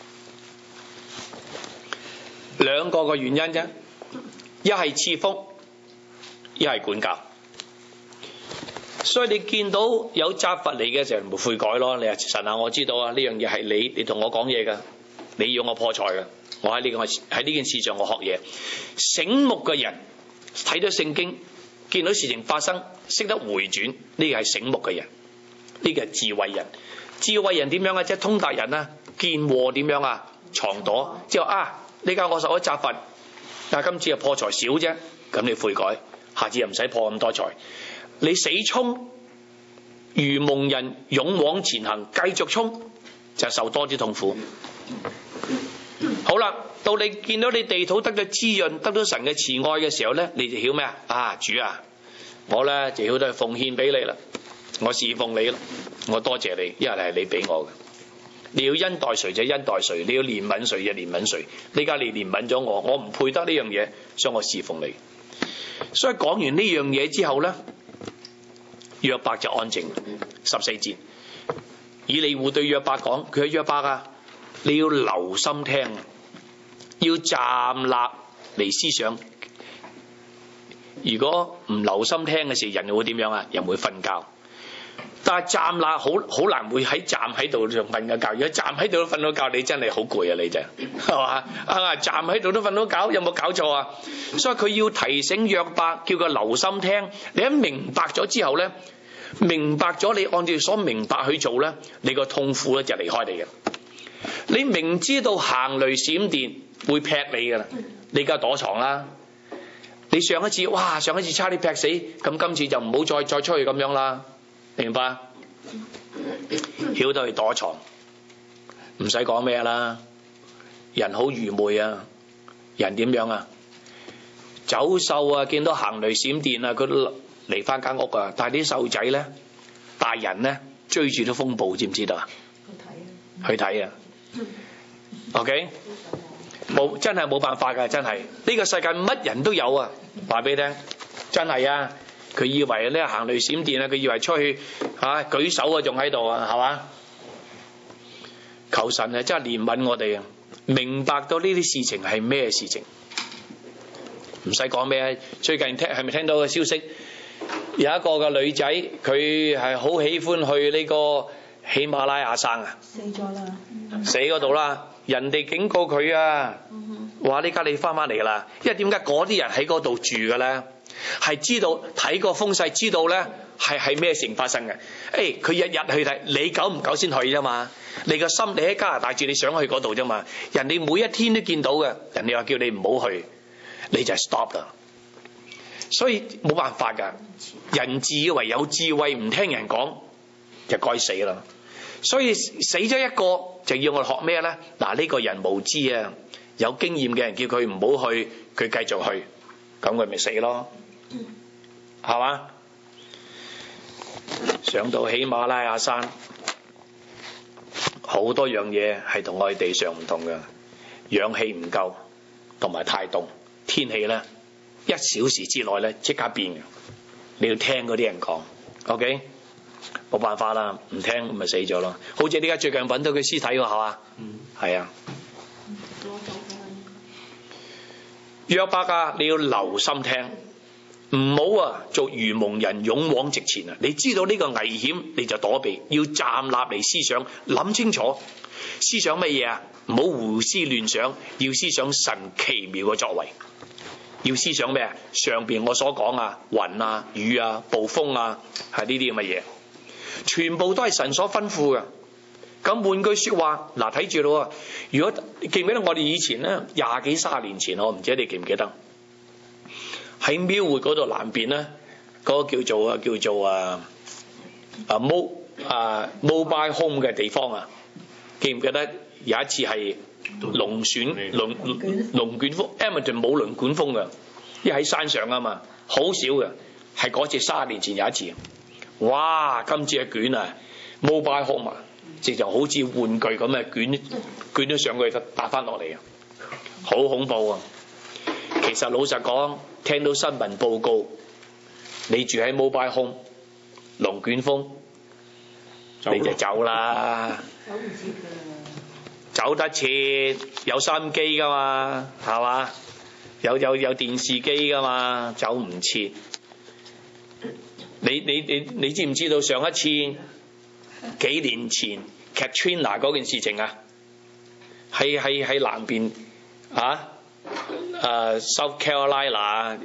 兩個嘅原因啫。一係賜福，一係管教。所以你見到有責罰嚟嘅時候，咪悔改咯。你話神啊，我知道啊，呢樣嘢係你，你同我講嘢噶，你要我破財噶。我喺呢個喺呢件事上我學嘢。醒目嘅人睇到聖經，見到事情發生，識得回轉，呢個係醒目嘅人，呢個係智慧人。智慧人點樣啊？即係通達人啊，見禍點樣啊？藏躲。之後啊，呢家我受咗責罰。但係今次啊破財少啫，咁你悔改，下次又唔使破咁多財。你死衝如蒙人勇往前行，繼續衝就受多啲痛苦。好啦，到你見到你地土得到滋潤，得到神嘅慈愛嘅時候咧，你就曉咩啊？啊主啊，我咧就曉得奉獻俾你啦，我侍奉你啦，我多謝你，因為係你俾我嘅。你要恩待誰就恩待誰，你要憐憫誰就憐憫誰。你而家你憐憫咗我，我唔配得呢樣嘢，所以我侍奉你。所以講完呢樣嘢之後咧，約伯就安靜。十四節，以利戶對約伯講，佢係約伯啊，你要留心聽，要站立嚟思想。如果唔留心聽嘅時候，人會點樣啊？人會瞓覺。但係站立好好難會喺站喺度仲瞓個覺，如果站喺度都瞓到覺，你真係好攰啊！你就係嘛啊？站喺度都瞓到覺，有冇搞錯啊？所以佢要提醒約伯，叫佢留心聽。你一明白咗之後咧，明白咗你按照所明白去做咧，你個痛苦咧就離開你嘅。你明知道行雷閃電會劈你噶啦，你而家躲藏啦。你上一次哇，上一次差啲劈死，咁今次就唔好再再出去咁樣啦。明白？曉得去躲藏，唔使講咩啦。人好愚昧啊！人點樣啊？走獸啊，見到行雷閃電啊，佢都嚟翻間屋啊。但係啲細路仔咧，大人咧追住啲風暴，知唔知道啊？去睇啊！OK， 冇真係冇辦法㗎，真係呢個世界乜人都有啊！話俾你聽，真係啊！佢以為咧行雷閃電啊，佢以為出去嚇、啊、舉手啊，仲喺度啊，係嘛？求神啊，真係憐憫我哋啊，明白到呢啲事情係咩事情，唔使講咩。最近聽係咪聽到個消息？有一個嘅女仔，佢係好喜歡去呢個喜馬拉雅山啊， 死咗啦， 死嗰度啦。人哋警告佢啊，話呢家你翻返嚟啦，因為點解嗰啲人喺嗰度住嘅咧？係知道睇個風勢，知道咧係係咩事情發生嘅。誒，佢日日去睇，你久唔久先去啫嘛？你個心，你喺加拿大住，你想去嗰度啫嘛？人哋每一天都見到嘅，人哋話叫你唔好去，你就係 stop 啦。 所以冇辦法㗎。人自以為有智慧，唔聽人講，就該死啦。所以死咗一個，就要我哋學咩咧？嗱，呢個人無知啊，有經驗嘅人叫佢唔好去，佢繼續去，咁佢咪死咯，係嘛？上到喜馬拉雅山，好多樣嘢係同我哋地上唔同嘅，氧氣唔夠，同埋太凍，天氣咧一小時之內咧即刻變嘅，你要聽嗰啲人講 ，OK？冇辦法啦，唔聽咪死咗咯。好似呢家最近揾到佢屍體喎，係嘛？嗯，係啊。約伯啊，你要留心聽，唔好啊做愚蒙人勇往直前啊！你知道呢個危險，你就躲避，要站立嚟思想，諗清楚思想乜嘢啊？唔好胡思亂想，要思想神奇妙嘅作為。要思想咩啊？上邊我所講啊，雲啊、雨啊、暴風啊，係呢啲咁嘅嘢。全部都係神所吩咐嘅。咁換句說話，嗱睇住咯。如果記唔記得我哋以前咧，廿幾卅年前，我唔知你記唔記得喺廟會嗰度南邊咧，嗰、嗰個叫做啊叫做啊啊 mo 啊 mobile home 嘅地方啊，記唔記得有一次係龍選龍龍捲風 Edmonton 冇龍捲風嘅，因為喺山上啊嘛，好少嘅，係嗰次卅年前有一次。哇！今次嘅捲啊 ，mobile home 啊，直就好似玩具咁嘅捲捲咗上去，打翻落嚟啊，好恐怖啊！其實老實講，聽到新聞報告，你住喺 mobile home， 龍捲風，你就走啦。走唔切㗎。走得切，有收音機㗎嘛，係嘛？有有有電視機㗎嘛，走唔切。你你你你知唔知道上一次幾年前 Katrina 嗰件事情啊？喺喺喺南邊啊，誒 South Carolina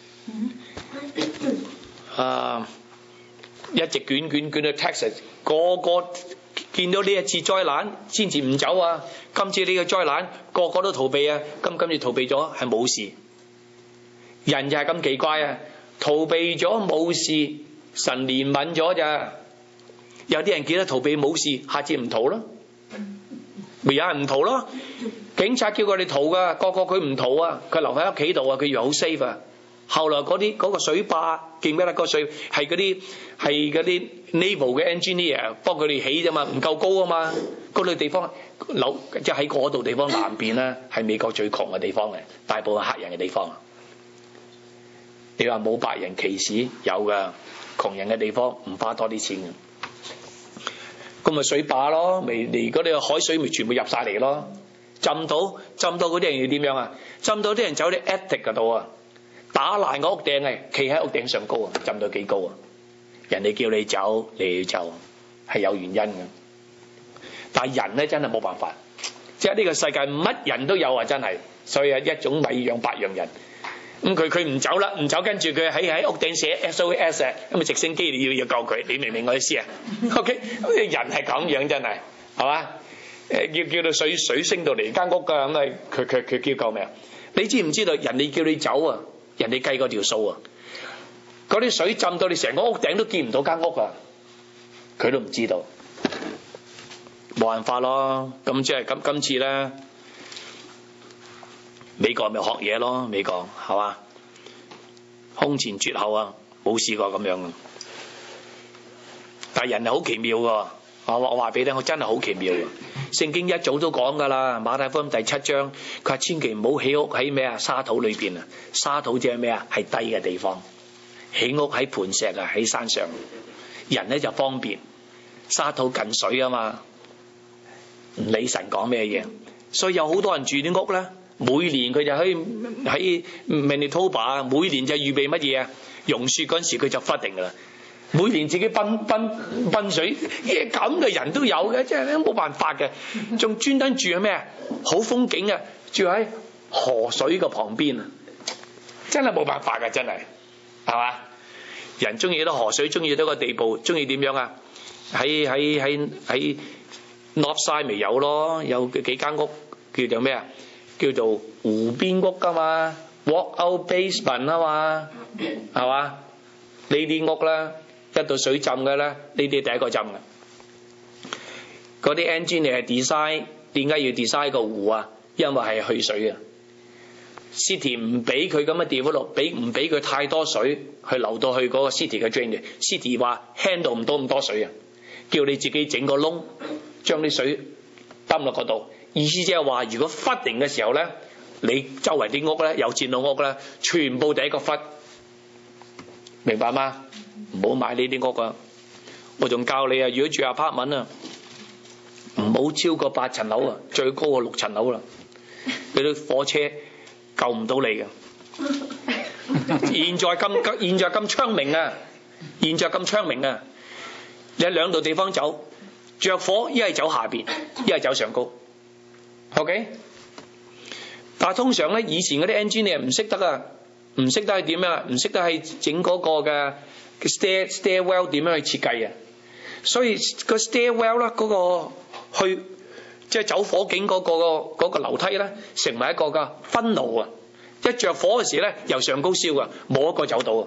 啊，一直捲捲捲到 Texas， 個個見到呢一次災難先至唔走啊！今次呢個災難個個都逃避啊！今今次逃避咗係冇事，人就係咁奇怪啊！逃避咗冇事，神憐憫咗咋？有啲人記得逃避冇事，下次唔逃咯，咪有人唔逃咯。警察叫佢哋逃噶，個個佢唔逃啊，佢留喺屋企度啊，佢以為好 safe 啊。後來嗰啲嗰個水壩記唔記得個水係嗰啲係嗰啲 naval 嘅 engineer 幫佢哋起啫嘛，唔夠高啊嘛。嗰度地方樓即係喺嗰度地方南邊咧，係美國最窮嘅地方嚟，大部分黑人嘅地方。你話冇白人歧視有噶，窮人嘅地方唔花多啲錢嘅，咁咪水壩咯，咪嚟嗰啲海水咪全部入晒嚟咯，浸到浸到嗰啲人要點樣啊？浸到啲人走啲 attic 嗰度啊，打爛個屋頂啊，企喺屋頂上高啊，浸到幾高啊？人哋叫你走，你要走，係有原因嘅。但係人咧真係冇辦法，即係呢個世界乜人都有啊，真係，所以啊一種米養百樣人。咁佢佢唔走啦，唔走，跟住佢喺喺屋頂寫 S O S 啊，咁啊直升機你要要救佢，你明唔明我意思啊 ？OK， 人係咁樣真係，係嘛？誒叫叫到水水升到嚟間屋㗎，咁啊佢佢佢叫救命。你知唔知道人哋叫你走啊？人哋計嗰條數啊，嗰啲水浸到你成個屋頂都見唔到間屋啊，佢都唔知道，冇辦法咯。咁即係今今次咧。美國咪學嘢咯，美國係嘛？空前絕後啊，冇試過咁樣啊！但係人係好奇妙㗎，我我話俾你聽，我真係好奇妙㗎。聖經一早都講㗎啦，馬太福音第七章，佢話千祈唔好起屋喺咩啊沙土裏邊啊，沙土即係咩啊？係低嘅地方，起屋喺磐石啊，喺山上。人咧就方便，沙土近水啊嘛，唔理神講咩嘢，所以有好多人住啲屋咧。每年佢就喺喺 Manitoba， 每年就預備乜嘢啊？融雪嗰陣時佢就忽定噶啦。每年自己奔奔奔水，咁嘅人都有嘅，即係都冇辦法嘅。仲專登住喺咩啊？好風景啊！住喺河水嘅旁邊啊！真係冇辦法嘅，真係係嘛？人中意到河水，中意到個地步，中意點樣啊？喺喺喺喺 Northside 咪有咯，有幾間屋叫做咩啊？叫做湖邊屋噶嘛， walk out basement 啊嘛，係嘛？呢啲屋啦，一到水浸嘅啦，呢啲第一個浸嘅。嗰啲 engineer 係 design， 點解要 design 個湖啊？因為係去水啊。city 唔俾佢咁嘅 develop， 俾唔俾佢太多水去流到去嗰個 city 嘅 drain 嘅。city 話 handle 唔到咁多水啊，叫你自己整個窿，將啲水抌落嗰度。意思即係話，如果 flooding 嘅時候咧，你周圍啲屋咧，有戰路屋咧，全部第一個 flood， 明白嗎？唔好買呢啲屋啊！我仲教你啊，如果住 apartment 啊，唔好超過八層樓啊，最高啊六層樓啦，你啲火車救唔到你嘅。現在咁現在咁昌明啊，現在咁昌明啊，你喺兩度地方走，着火一係走下邊，一係走上高。OK， 但係通常咧，以前嗰啲 engineer 唔識得啊，唔識得係點啊，唔識得係整嗰個嘅 stair stairwell 點樣去設計啊，所以個 stairwell 啦，嗰個去即係走火警嗰個嗰個樓梯咧，成為一個嘅分路啊！一着火嘅時咧，由上高燒啊，冇一個走到啊！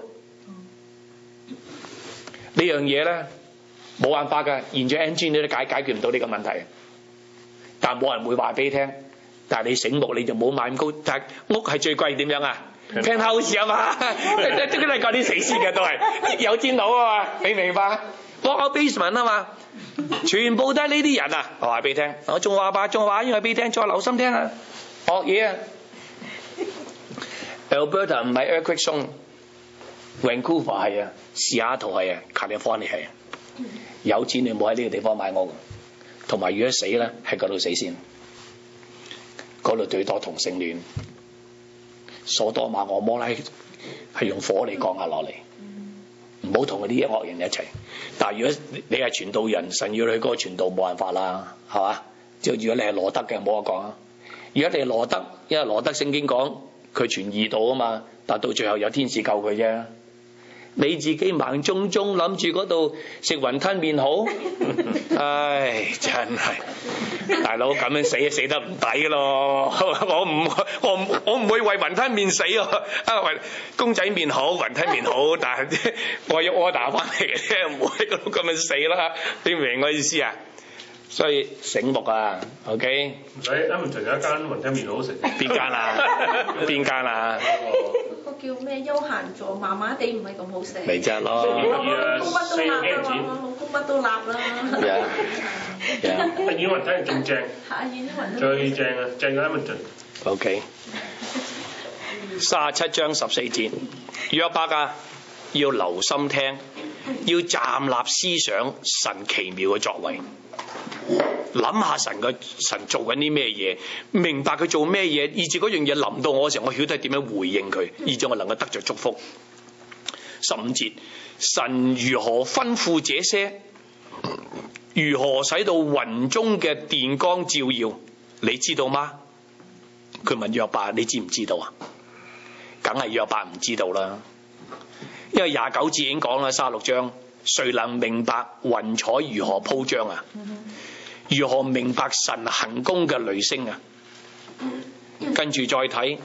呢樣嘢咧冇辦法㗎，現在 engineer 都解解決唔到呢個問題。但冇人會話俾你聽，但係你醒目你就冇買咁高。但係屋係最貴點樣啊 ？penthouse 啊嘛，都係講啲死屍嘅都係有錢佬啊嘛，你明白 ？walk out basement 啊嘛，全部都係呢啲人啊！我話俾你聽，我仲話吧，仲話因為俾你聽，再留心聽啊，學嘢啊。Alberta 唔係 earthquake zone，Vancouver 係啊 ，Seattle 係啊 ，California 係啊，有錢你冇喺呢個地方買屋。同埋如果死咧，喺嗰度死先，嗰度最多同性戀，所多瑪俄摩拉係用火嚟降下落嚟，唔好同嗰啲惡人一齊。但係如果你係傳道人，神要你去嗰個傳道冇辦法啦，係嘛？即係如果你係羅德嘅，冇得講啊。如果你係羅德，因為羅德聖經講佢傳義道啊嘛，但到最後有天使救佢啫。你自己盲中中諗住嗰度食雲吞麵好，唉，真係大佬咁樣死死得唔抵咯！我唔我我唔會為雲吞麵死啊！啊，公仔麵好，雲吞麵好，但係我要 order 翻嚟嘅啫，唔會咁樣死啦！你明唔明我意思啊？所以醒目啊 ，OK？ 喺 Edmonton 有一間雲吞麵好食， 邊間啊？邊間啊？ 個叫咩休閒座，麻麻地唔係咁好食。 咪就係咯。 我老公乜都辣啦，我老公乜都辣啦。 呀呀！ 阿燕雲吞仲正， 係燕雲吞最正啊，正過 Edmonton。 OK。三十七章十四節，約伯啊，要留心聽，要站立思想神奇妙嘅作為。諗下神嘅神做緊啲咩嘢，明白佢做咩嘢，以至嗰樣嘢臨到我嘅時候，我曉得點樣回應佢，以至我能夠得着祝福。十五節，神如何吩咐這些，如何使到雲中嘅電光照耀，你知道嗎？佢問約伯，你知唔知道啊？梗係約伯唔知道啦，因為廿九節已經講啦，三十六章，誰能明白雲彩如何鋪張啊？如何明白神行功嘅雷聲啊？跟住再睇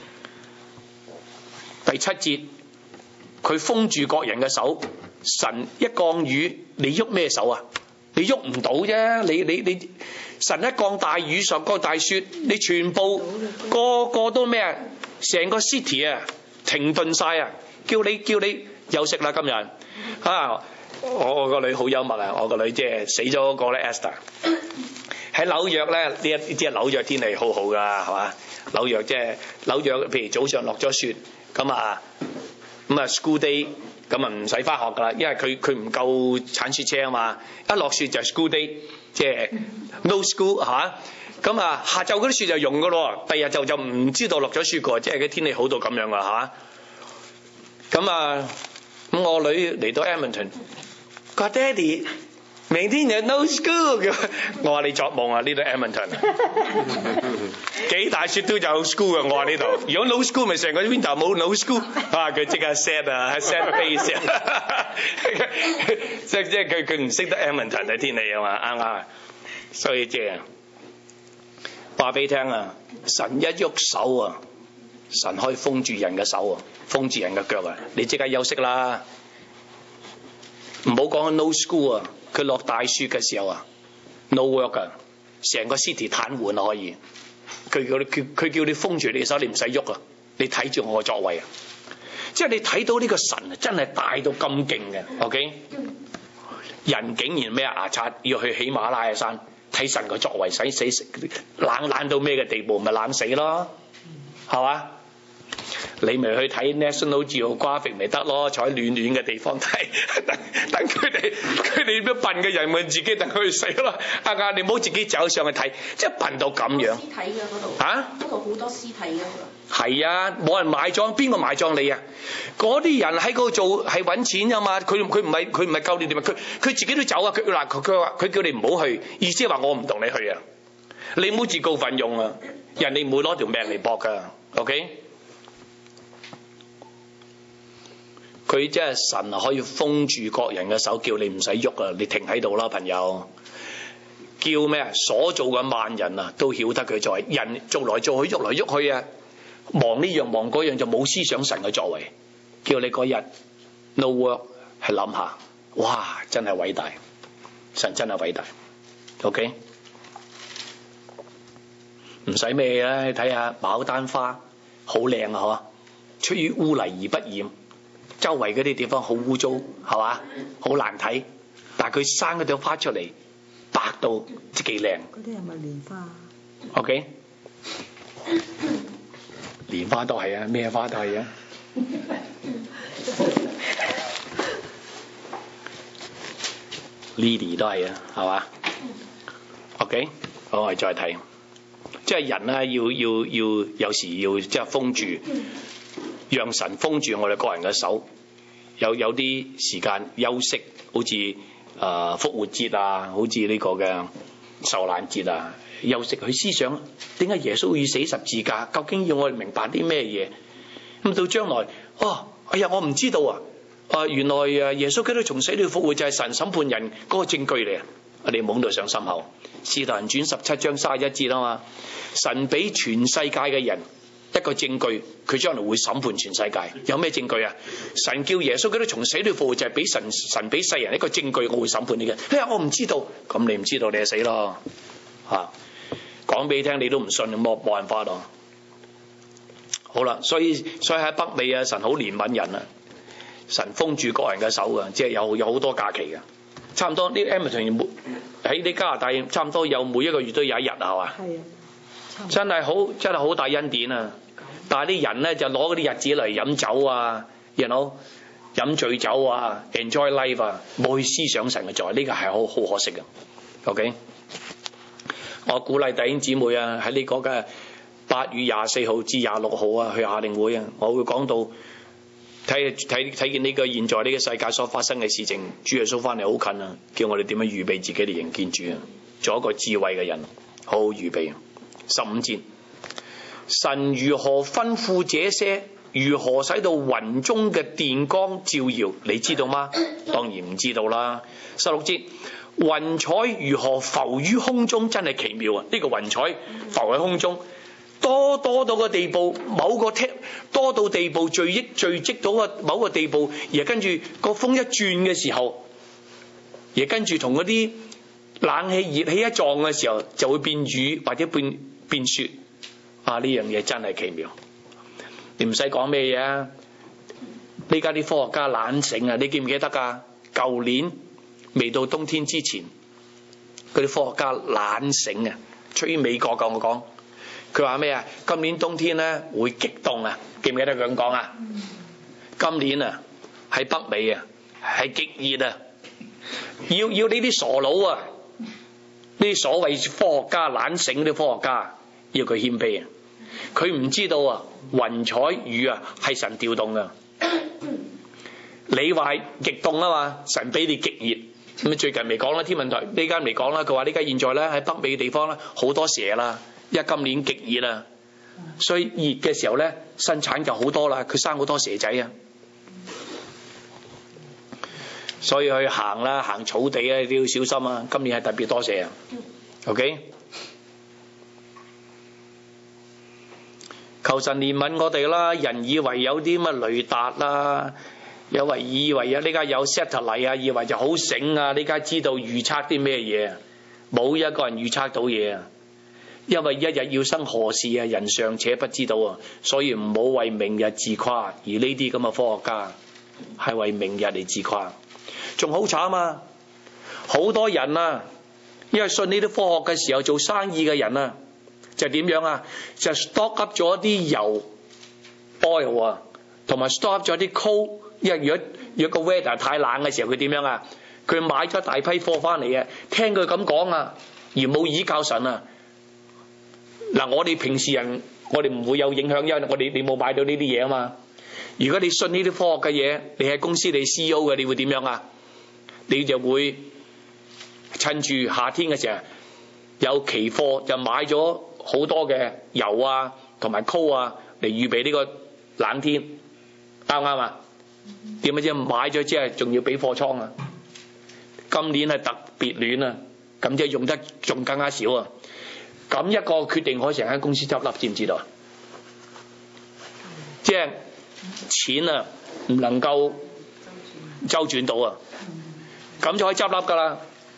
第七節，佢封住各人嘅手，神一降雨，你喐咩手啊？你喐唔到啫，你你你，神一降大雨，上降大雪，你全部個個都咩啊？成個 city 啊停頓晒啊！叫你叫你休息啦，今日啊！我個女好幽默啊！我個女即係死咗嗰個咧 Esther 喺紐約咧，呢一即係紐約天氣好好噶，係嘛？紐約即係紐約，譬如早上落咗雪，咁啊咁啊 school day，咁啊唔使翻學噶啦，因為佢佢唔夠鏟雪車啊嘛，一落雪就係 school day，即係 no school 係嘛？咁啊下晝嗰啲雪就融噶咯，第二日就就唔知道落咗雪個，即係啲天氣好到咁樣啊，係嘛？咁啊咁我女嚟到 Edmonton。個爹哋明天就 no school 嘅，我話你作夢啊！呢度 Edmonton 幾大雪都有 school 嘅，我話呢度。如果 no school 咪成個 winter 冇 no school， 啊佢即刻 sad 啊 sad face 啊！即即係佢佢唔識得 Edmonton 嘅天氣啊嘛，啱啱啊？所以即係話俾你聽啊，神一喐手啊， 神可以封住人嘅手啊，封住人嘅腳啊，你即刻休息啦，唔好講 no school 啊，佢落大雪嘅時候啊 no work 啊，成個 city 癱瘓啊可以，佢叫你佢佢叫你封住你嘅手，你唔使喐啊，你睇住我嘅作為啊，即係你睇到呢個神啊真係大到咁勁嘅 ，OK？ 人竟然咩牙刷要去喜馬拉雅山睇神嘅作為，使死冷冷到咩嘅地步，咪冷死咯，係嘛？你咪去睇 National Geographic 咪得咯，坐喺暖暖嘅地方睇，等等佢哋佢哋咩笨嘅人咪自己等佢去死咯。啊啊！你唔好自己走上去睇，即係笨到咁樣。 屍體嘅嗰度嚇？ 嗰度好多屍體嘅嗰度。 係啊，冇人埋葬，邊個埋葬你啊？嗰啲人喺嗰度做係揾錢㗎嘛，佢佢唔係佢唔係救你哋嘛，佢佢自己都走啊！佢嗱佢佢話佢叫你唔好去，意思係話我唔同你去啊！你唔好自告奮勇啊！人哋唔會攞條命嚟搏㗎 ，OK？佢即係神可以封住各人嘅手，叫你唔使喐啊！你停喺度啦，朋友。叫咩啊？所造嘅萬人啊，都曉得佢作為人做來做去，喐來喐去啊，忙呢樣忙嗰樣，就冇思想神嘅作為。叫你嗰日 no work 係諗下，哇！真係偉大，神真係偉大。OK， 唔使咩啦，你睇下牡丹花好靚啊，嗬，出於污泥而不染。周圍嗰啲地方好污糟，係嘛？好難睇，但係佢生嗰朵花出嚟，白到即幾靚。 嗰啲係咪蓮花 ？OK， 蓮花都係啊，咩花都係啊。Lily 都係啊，係嘛 ？OK， 好，我哋再睇，即係人咧，要要要，有時要即係封住。讓神封住我哋個人嘅手，有有啲時間休息，好似誒復活節啊，好似呢個嘅受難節啊，休息去思想點解耶穌要死十字架，究竟要我哋明白啲咩嘢？咁到將來，哦，哎呀，我唔知道啊！啊，原來誒耶穌基督從死裏復活就係神審判人嗰個證據嚟啊！我哋懵到上心口，《使徒行傳》十七章三十一節啊嘛，神俾全世界嘅人一個證據，佢將來會審判全世界。有咩證據啊？神叫耶穌基督從死裏復活，就係俾神神俾世人一個證據，我會審判你嘅。哎呀，我唔知道，咁你唔知道你就死咯嚇。講俾你聽，你都唔信，冇冇辦法咯。好啦，所以所以喺北美啊，神好憐憫人啊，神封住個人嘅手啊，即係有有好多假期嘅，差唔多啲 Edmonton 喺啲加拿大差唔多有每一個月都有一日係嘛？係啊。真係好，真係好大恩典啊！但係啲人咧就攞嗰啲日子嚟飲酒啊，you know，飲醉酒啊 ，enjoy life 啊，冇去思想神嘅作為，呢個係好好可惜嘅。OK， 我鼓勵弟兄姊妹啊，喺呢個嘅八月廿四號至廿六號啊，去夏令會啊，我會講到睇睇睇見呢個現在呢個世界所發生嘅事情，主耶穌翻嚟好近啊，叫我哋點樣預備自己嚟迎見主啊，做一個智慧嘅人，好好預備。十五節，神如何吩咐這些？如何使到雲中嘅電光照耀？你知道嗎？當然唔知道啦。十六節，雲彩如何浮於空中？真係奇妙啊！呢個雲彩浮喺空中，多多到個地步，某個聽多到地步聚積聚積到個某個地步，而跟住個風一轉嘅時候，而跟住同嗰啲冷氣熱氣一撞嘅時候，就會變雨或者變變雪啊！呢樣嘢真係奇妙，你唔使講咩嘢啊！呢家啲科學家懶醒啊！你記唔記得㗎？舊年未到冬天之前，嗰啲科學家懶醒啊！出於美國㗎，我講佢話咩啊？今年冬天咧會極凍啊！記唔記得佢咁講啊？今年啊喺北美啊係極熱啊！要要呢啲傻佬啊！呢啲所謂科學家懶醒啲科學家。要佢謙卑啊！佢唔知道啊，雲彩雨啊係神調動噶。你話係極凍啊嘛，神俾你極熱。咁最近未講啦，天文台呢間未講啦。佢話呢家現在咧喺北美嘅地方咧好多蛇啦，因為今年極熱啊，所以熱嘅時候咧生產就好多啦，佢生好多蛇仔啊。所以去行啦，行草地咧都要小心啊！今年係特別多蛇啊。OK。 求神憐憫我哋啦。人以為有啲乜雷達啦，有為以為有呢家有 satellite 啊，以為就好醒啊，呢家知道預測啲咩嘢？冇一個人預測到嘢啊！因為一日要生何事啊，人尚且不知道啊，所以唔好為明日自誇。而呢啲咁嘅科學家係為明日嚟自誇，仲好慘啊！好多人啊，因為信呢啲科學嘅時候，做生意嘅人啊，就點樣啊？就 stock up 咗啲油 oil 啊，同埋 stock up 咗啲 coal。因為如果如果個 weather 太冷嘅時候，佢點樣啊？佢買咗大批貨翻嚟啊！聽佢咁講啊，而冇倚靠神啊！嗱，我哋平時人，我哋唔會有影響，因為我哋你冇買到呢啲嘢啊嘛。如果你信呢啲科學嘅嘢，你喺公司你 C E O 嘅，你會點樣啊？你就會趁住夏天嘅時候有期貨，就買咗好多嘅油啊，同埋 coal 啊，嚟預備呢個冷天，啱唔啱啊？點解啫？買咗之後仲要俾貨倉啊！今年係特別暖啊，咁即係用得仲更加少啊！咁一個決定可以成間公司執笠，知唔知道啊？即係錢啊，唔能夠周轉到啊，咁就可以執笠噶啦。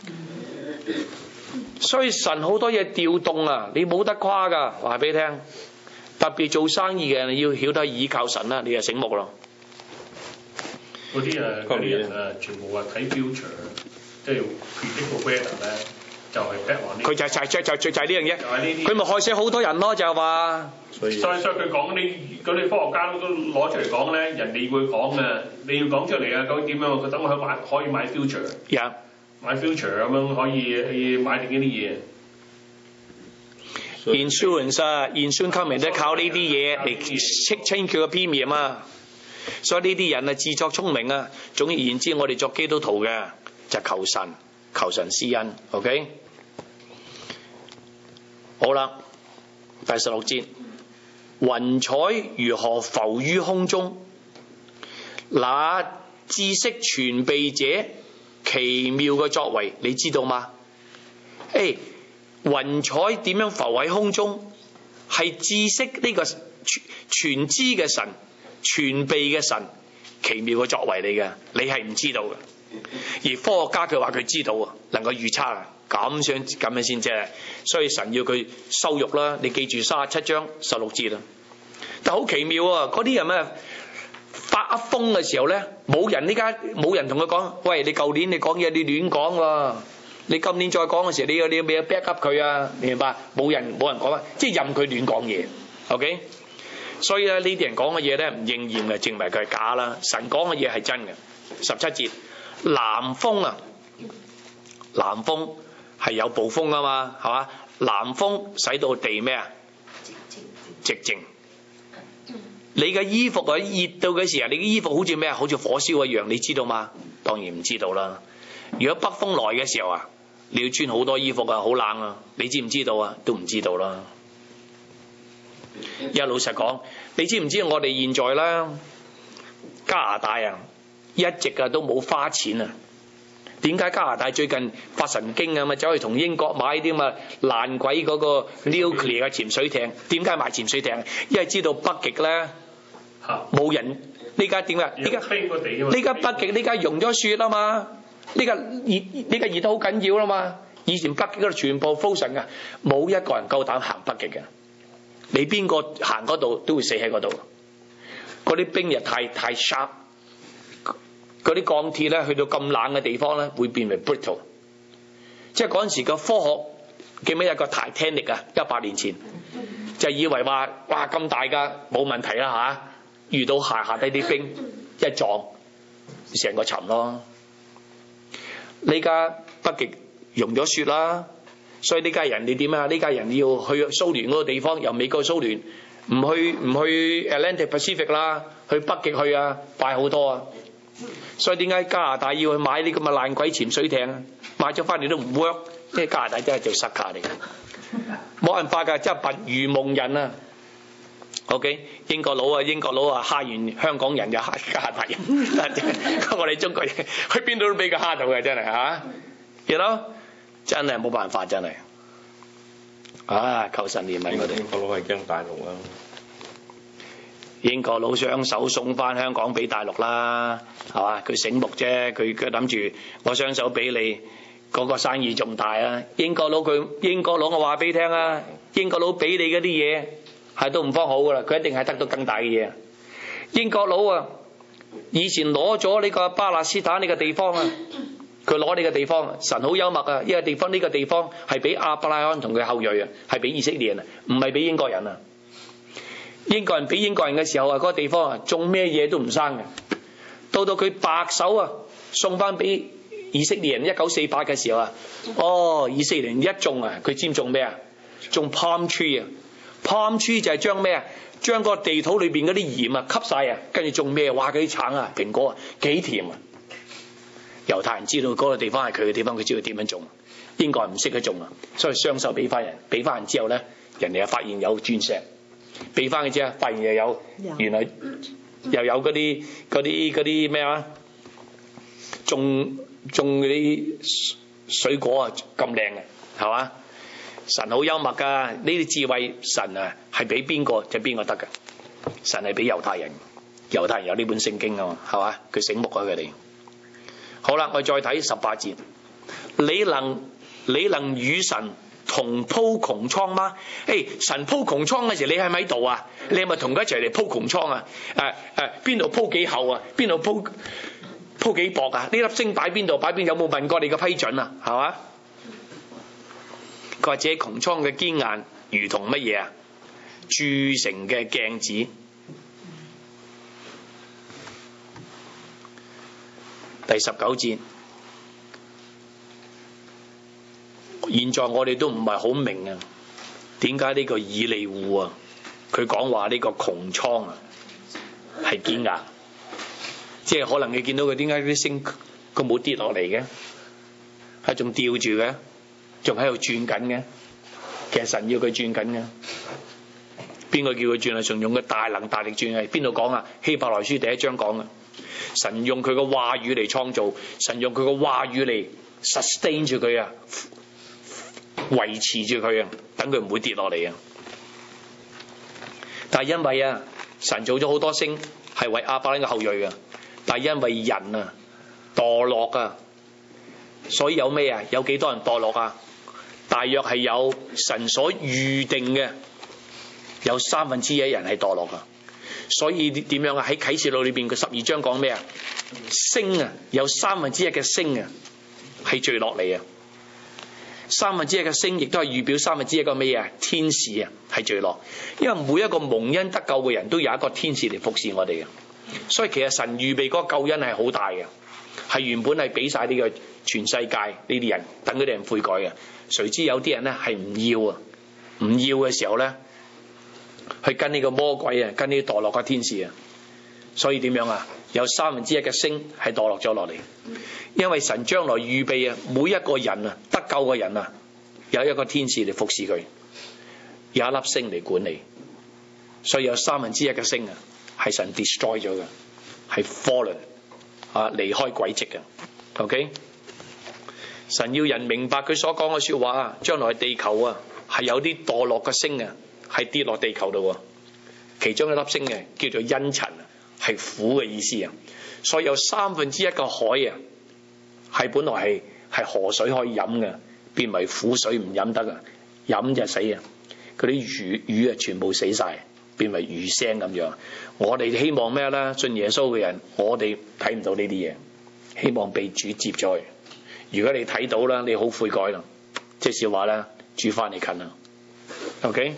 所以神好多嘢調動啊，你冇得誇噶，話俾你聽。特別做生意嘅人，你要曉得倚靠神啦，你就醒目咯。 嗰啲誒嗰啲人啊，全部話睇 future， 即係 predict the weather 咧，就係 bet on 呢。佢就就就就就就係呢樣嘢。佢咪害死好多人咯，就係話。 所以所以佢講啲嗰啲科學家都攞出嚟講咧，人哋會講嘅，你要講出嚟啊！究竟點樣？佢等我去買，可以買 future。 有。 買 future 咁樣可以可以買定呢啲嘢。 insurance 啊 ，insurance company 都靠呢啲嘢嚟清清佢個 premium 啊。所以呢啲人啊，自作聰明啊。總而言之，我哋作基督徒嘅就求神，求神施恩。OK， 好啦，第十六節，雲彩如何浮於空中？那知識全備者奇妙嘅作為，你知道嗎？誒、hey，雲彩點樣浮喺空中？係知識呢個全知嘅神。全備嘅神奇妙嘅作為嚟嘅，你係唔知道嘅。而科學家佢話佢知道啊，能夠預測啊，咁樣咁樣先啫。所以神要佢羞辱啦。你記住三十七章十六節啦。但好奇妙啊！嗰啲人咧發一瘋嘅時候咧，冇人呢家冇人同佢講，喂，你舊年你講嘢你亂講喎，你今年再講嘅時候你要你要 back up 佢啊，明白？冇人冇人講啊，即係任佢亂講嘢。OK。所以咧，呢啲人講嘅嘢咧唔應驗嘅，證明佢係假啦。神講嘅嘢係真嘅。十七節，南風啊，南風係有暴風啊嘛，係嘛？南風使到地咩啊？寂靜。你嘅衣服啊，熱到嘅時候，你嘅衣服好似咩啊？好似火燒一樣，你知道嗎？當然唔知道啦。如果北風來嘅時候啊，你要穿好多衣服啊，好冷啊，你知唔知道啊？都唔知道啦。一老實講，你知唔知我哋現在咧加拿大啊，一直啊都冇花錢啊？點解加拿大最近發神經啊？咪走去同英國買啲咁啊爛鬼嗰個 nuclear 嘅潛水艇？點解買潛水艇？因為知道北極咧冇人，呢家點啊？呢家呢家北極呢家融咗雪啊嘛，呢家熱呢家熱得好緊要啦嘛。以前北極嗰度全部 frozen 噶，冇一個人夠膽行北極嘅。你邊個行嗰度都會死喺嗰度，嗰啲冰又太太 sharp， 嗰啲鋼鐵咧去到咁冷嘅地方咧會變為 brittle， 即係嗰陣時個科學記唔記得有個 Titanic 啊？一百年前就以為話哇咁大㗎冇問題啦嚇，遇到下下低啲冰一撞，成個沉咯。呢家北極融咗雪啦。所以呢家人你點啊？呢家人要去蘇聯嗰個地方，由美國蘇聯唔去唔去 Atlantic Pacific 啦，去北極去啊，快好多啊！所以點解加拿大要去買呢咁嘅爛鬼潛水艇啊？買咗翻嚟都唔 work， 因為加拿大真係做塞卡嚟嘅，冇辦法㗎，真係拔魚夢人啊 ！OK， 英國佬啊，英國佬啊，蝦完香港人就蝦加拿大人，我哋中國人去邊度都俾佢蝦到嘅，真係嚇，you know？真係冇辦法，真係啊！求神憐憫我哋。 英國佬係驚大陸啊！ 英國佬雙手送翻香港俾大陸啦，係嘛？佢醒目啫，佢佢諗住我雙手俾你，嗰個生意仲大啊！英國佬佢英國佬我話俾你聽啊，英國佬俾你嗰啲嘢係都唔方好噶啦，佢一定係得到更大嘅嘢。英國佬啊，以前攞咗呢個巴勒斯坦呢個地方啊，佢攞呢個地方，神好幽默啊！呢個地方呢個地方係俾亞伯拉罕同佢後裔啊，係俾以色列人啊，唔係俾英國人啊。英國人俾英國人嘅時候啊，嗰個地方啊種咩嘢都唔生嘅，到到佢白手啊送翻俾以色列人一九四八嘅時候啊，哦，以色列人一種啊，佢知唔種咩啊？種 palm tree 啊 ，palm tree 就係將咩啊？將個地土裏邊嗰啲鹽啊吸晒啊，跟住種咩？哇！嗰啲橙啊、蘋果啊幾甜啊！猶太人知道嗰個地方係佢嘅地方，佢知道點樣種。英國人唔識得種啊，所以雙手俾翻人，俾翻人之後咧，人哋又發現有鑽石。俾翻佢啫，發現又有，原來又有嗰啲嗰啲嗰啲咩啊？種種嗰啲水果啊咁靚嘅，係嘛？神好幽默噶，呢啲智慧神啊係俾邊個就邊個得噶？神係俾猶太人，猶太人有呢本聖經啊嘛，係嘛？佢醒目啊佢哋。好啦，我再睇十八節，你能你能與神同鋪穹蒼嗎？誒、hey, 神鋪穹蒼嘅時候，你係咪喺度啊？你係咪同佢一齊嚟鋪穹蒼啊？誒誒，邊度鋪幾厚啊？邊度鋪鋪幾薄啊？呢粒星擺邊度？擺邊？有冇問過你嘅批准啊？係嘛？或者穹蒼嘅堅硬，如同乜嘢啊？鑄成嘅鏡子。第十九節。現在我哋都唔係好明啊，點解呢個以利戶啊，佢講話呢個穹蒼啊係堅硬，即係可能你見到佢點解啲星佢冇跌落嚟嘅，係仲吊住嘅，仲喺度轉緊嘅。其實神要佢轉緊嘅，邊個叫佢轉啊？神用佢大能大力轉啊！邊度講啊？希伯來書第一章講啊，神用佢個話語嚟創造，神用佢個話語嚟 sustain 住佢啊。維持住佢啊，等佢唔會跌落嚟啊！但係因為啊，神做咗好多星係為亞伯拉罕嘅後裔啊，但係因為人啊墮落啊，所以有咩啊？有幾多人墮落啊？大約係有神所預定嘅，有三分之一人係墮落啊！所以點樣啊？喺啟示錄裏邊嘅十二章講咩啊？星啊，有三分之一嘅星啊係墜落嚟啊！三分之一嘅星，亦都係預表三分之一個咩啊？天使啊，係墜落。因為每一個蒙恩得救嘅人都有一個天使嚟服侍我哋嘅，所以其實神預備嗰個救恩係好大嘅，係原本係俾晒呢個全世界呢啲人，等佢哋人悔改嘅。誰知有啲人咧係唔要啊，唔要嘅時候咧，去跟呢個魔鬼啊，跟呢啲墮落嘅天使啊，所以點樣啊？有三分之一嘅星係墮落咗落嚟。因為神將來預備啊，每一個人啊得救嘅人啊，有一個天使嚟服侍佢，有一粒星嚟管理，所以有三分之一嘅星啊係神 destroy 咗嘅，係 fallen 啊離開軌跡嘅。OK， 神要人明白佢所講嘅說話啊，將來地球啊係有啲墮落嘅星啊係跌落地球度，其中一粒星嘅叫做茵蔯啊，係苦嘅意思啊，所以有三分之一個海啊。係本來係係河水可以飲嘅，變為苦水唔飲得啊！飲就死啊！嗰啲魚魚啊全部死晒，變為魚腥咁樣。我哋希望咩咧？信耶穌嘅人，我哋睇唔到呢啲嘢，希望被主接咗去。如果你睇到啦，你好悔改啦，即是話咧，主翻嚟近啦。OK，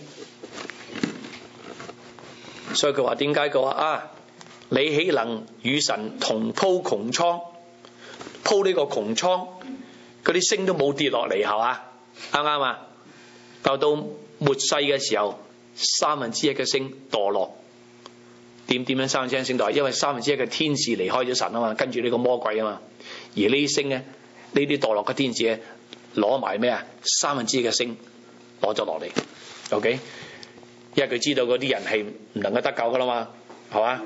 所以佢話點解佢話啊？你豈能與神同鋪穹蒼？鋪呢個穹蒼，嗰啲星都冇跌落嚟，係嘛？啱啱啊？到到末世嘅時候，三分之一嘅星墮落，點點樣三分之一星墮落？因為三分之一嘅天使離開咗神啊嘛，跟住呢個魔鬼啊嘛。而呢啲星咧，呢啲墮落嘅天使咧，攞埋咩啊？三分之一嘅星攞咗落嚟 ，OK？ 因為佢知道嗰啲人係唔能夠得救噶啦嘛，係嘛？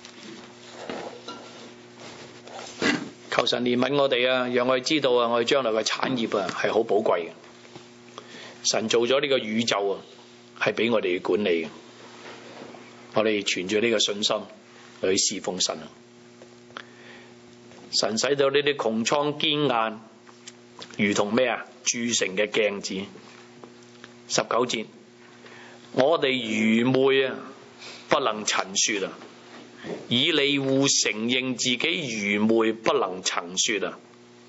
求神憐憫我哋啊，讓我哋知道啊，我哋將來嘅產業啊係好寶貴嘅。神做咗呢個宇宙啊，係俾我哋管理嘅。 我哋存住呢個信心去侍奉神。神使到呢啲穹蒼堅硬，如同咩啊？鑄成嘅鏡子。十九節，我哋愚昧啊，不能陳說啊。以利戶承認自己愚昧，不能陳說啊。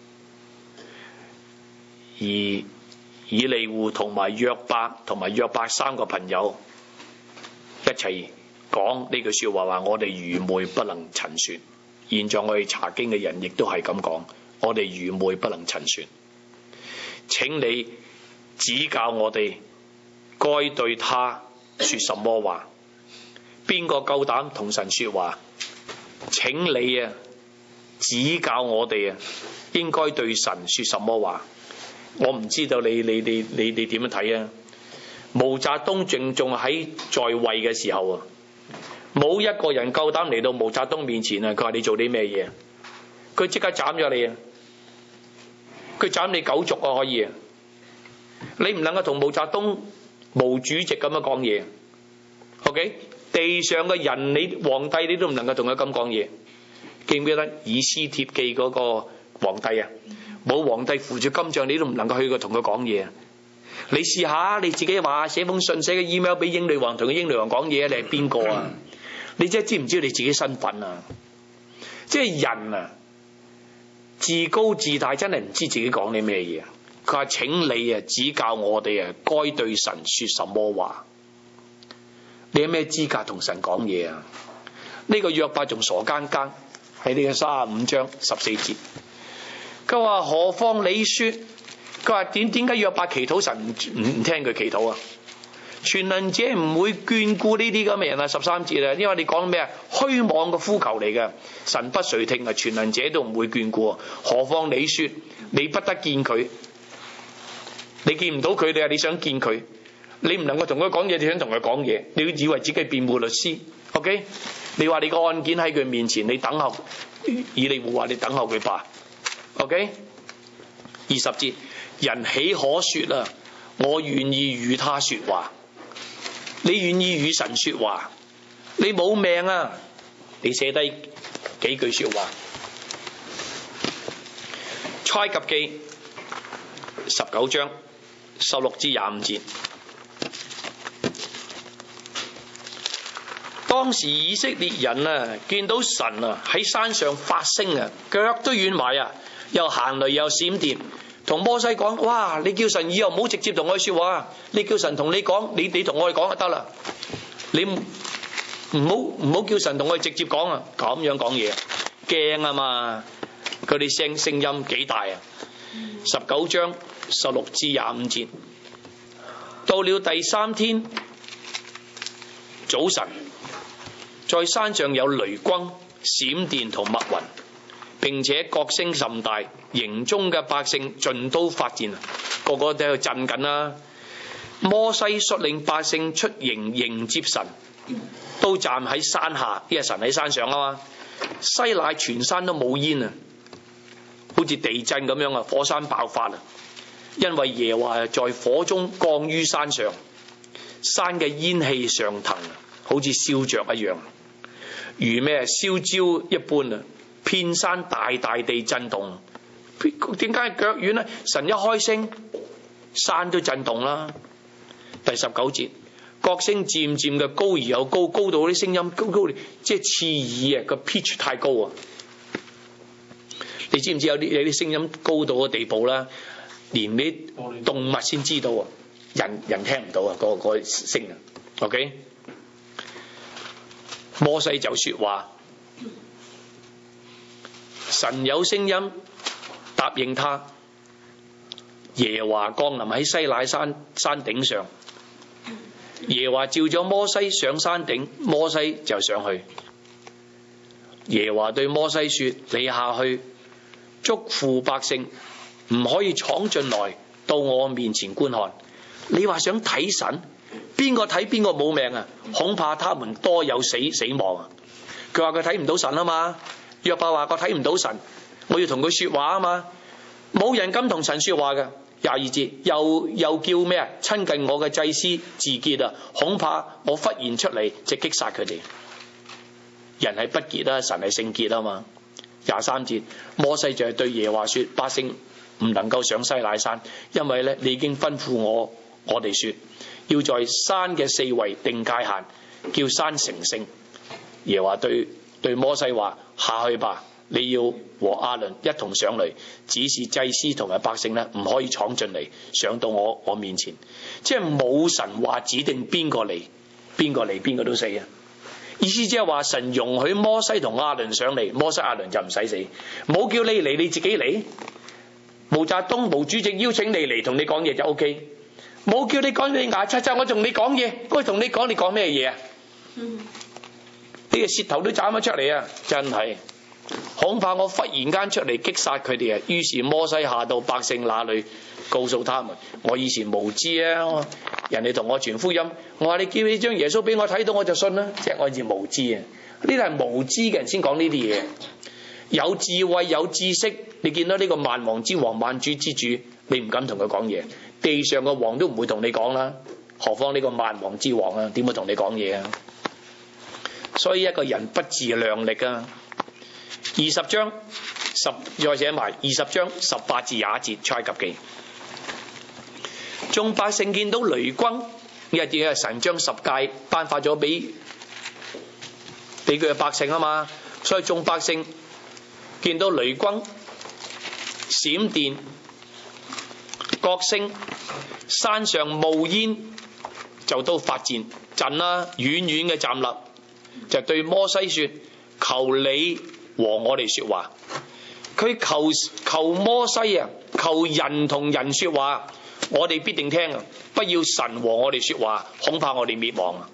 而以利戶同埋約伯同埋約伯三個朋友一齊講呢句說話，話我哋愚昧不能陳說。現在我哋查經嘅人亦都係咁講，我哋愚昧不能陳說。請你指教我哋該對他說什麼話。邊個夠膽同神說話？請你啊指教我哋啊，應該對神說什麼話？我唔知道你你你你你點樣睇啊？毛澤東仲仲喺在位嘅時候啊，冇一個人夠膽嚟到毛澤東面前啊！佢話你做啲咩嘢？佢即刻斬咗你啊！佢斬你九族啊！可以啊！你唔能夠同毛澤東毛主席咁樣講嘢。OK， 地上嘅人，你皇帝你都唔能夠同佢咁講嘢。記唔記得以斯帖記嗰個皇帝啊？冇皇帝扶住金像，你都唔能夠去過同佢講嘢。你試下你自己話寫封信寫個 email 俾英女王，同個英女王講嘢，你係邊個啊？你真係知唔知道你自己身份啊？即係人啊，自高自大，真係唔知自己講啲咩嘢。佢話請你啊指教我哋啊，該對神說什麼話？你有咩資格同神講嘢啊？呢、這個約伯仲傻更更喺呢個三十五章十四節。佢話何況你說？佢話點點解約伯祈禱神唔唔唔聽佢祈禱啊？全能者唔會眷顧呢啲咁嘅人啊！十三節啊，因為你講咩啊？虛妄嘅呼求嚟嘅，神不垂聽啊！全能者都唔會眷顧啊！何況你說你不得見佢，你見唔到佢，你話你想見佢，你唔能夠同佢講嘢，你想同佢講嘢，你要以為自己係辯護律師 ，OK？ 你話你個案件喺佢面前，你等候，以利戶話你等候佢吧 ，OK？ 二十節，人豈可說啊？我願意與他說話。你願意與神說話？你冇命啊！你寫低幾句說話。埃及記十九章十六至廿五節。當時以色列人啊，見到神啊喺山上發聲啊，腳都軟埋啊，又行雷又閃電。同摩西講，哇！你叫神以後唔好直接同我說話，你叫神同你講，你你同我哋講就得啦。你唔好唔好叫神同我哋直接講啊，咁樣講嘢驚啊嘛。佢哋聲聲音幾大啊？十九章十六至廿五節。到了第三天早晨，在山上有雷轟、閃電同密雲，並且角聲甚大，營中嘅百姓盡都發顫，個個都喺度震緊啦。摩西率領百姓出營迎接神，都站喺山下，因為神喺山上啊嘛。西乃全山都冇煙啊，好似地震咁樣啊，火山爆發啊！因為耶和華在火中降於山上，山嘅煙氣上騰，好似燒着一樣，如咩燒焦一般啊！遍山大大地震動。點解腳軟呢？神一開聲，山都震動啦。第十九節，角聲漸漸嘅高而又高，高到啲聲音高高，即係刺耳啊！個 pitch 太高啊！你知唔知有啲有啲聲音高到嘅地步啦？連啲動物先知道啊，人人聽唔到啊！嗰個聲啊 ，OK？ 摩西就說話，神有聲音答應他。耶和華降臨喺西乃山山頂上，耶和華召咗摩西上山頂，摩西就上去。耶和華對摩西說：你下去囑咐百姓，唔可以闖進來到我面前觀看。你話想睇神，邊個睇邊個冇命啊？恐怕他們多有死死亡啊！佢話佢睇唔到神啊嘛。約伯話：我睇唔到神，我要同佢說話啊嘛。冇人敢同神說話嘅， 廿二節又又叫咩啊？親近我嘅祭司自潔啊！恐怕我忽然出嚟就擊殺佢哋。人係不潔啦，神係聖潔啊嘛。廿三節摩西就係對耶和華說：百姓唔能夠上西乃山，因為咧你已經吩咐我我哋說，要在山嘅四圍定界限，叫山成聖。耶和華對對摩西話：下去吧，你要和亞倫一同上嚟，只是祭司同埋百姓咧唔可以闖進嚟，上到我我面前。即係冇神話指定邊個嚟，邊個嚟邊個都死啊！意思即係話神容許摩西同亞倫上嚟，摩西亞倫就唔使死，冇叫你嚟你自己嚟。毛澤東毛主席邀請你嚟同你講嘢就 O K， 冇叫你講你牙刷刷，我同你講嘢，我同你講你講咩嘢啊？嗯，你嘅舌頭都斬咗出嚟啊！真係，恐怕我忽然間出嚟擊殺佢哋啊！於是摩西下到百姓那裏，告訴他們：我以前無知啊，人哋同我傳福音，我話你叫你將耶穌俾我睇到我就信啦，即係我以前無知啊！呢啲係無知嘅人先講呢啲嘢，有智慧有知識，你見到呢個萬王之王萬主之主，你唔敢同佢講嘢，地上嘅王都唔會同你講啦，何況呢個萬王之王啊，點會同你講嘢啊？所以一個人不自量力啊！二十章十再寫埋二十章十八至廿一節出埃及記，眾百姓見到雷轟，因為點解神將十誡頒發咗俾俾佢嘅百姓啊嘛，所以眾百姓見到雷轟、閃電、角聲、山上冒煙，就都發戰陣啦，遠遠嘅站立，就對摩西說：求你和我哋說話。佢求求摩西啊，求人同人說話，我哋必定聽啊！不要神和我哋說話，恐怕我哋滅亡啊！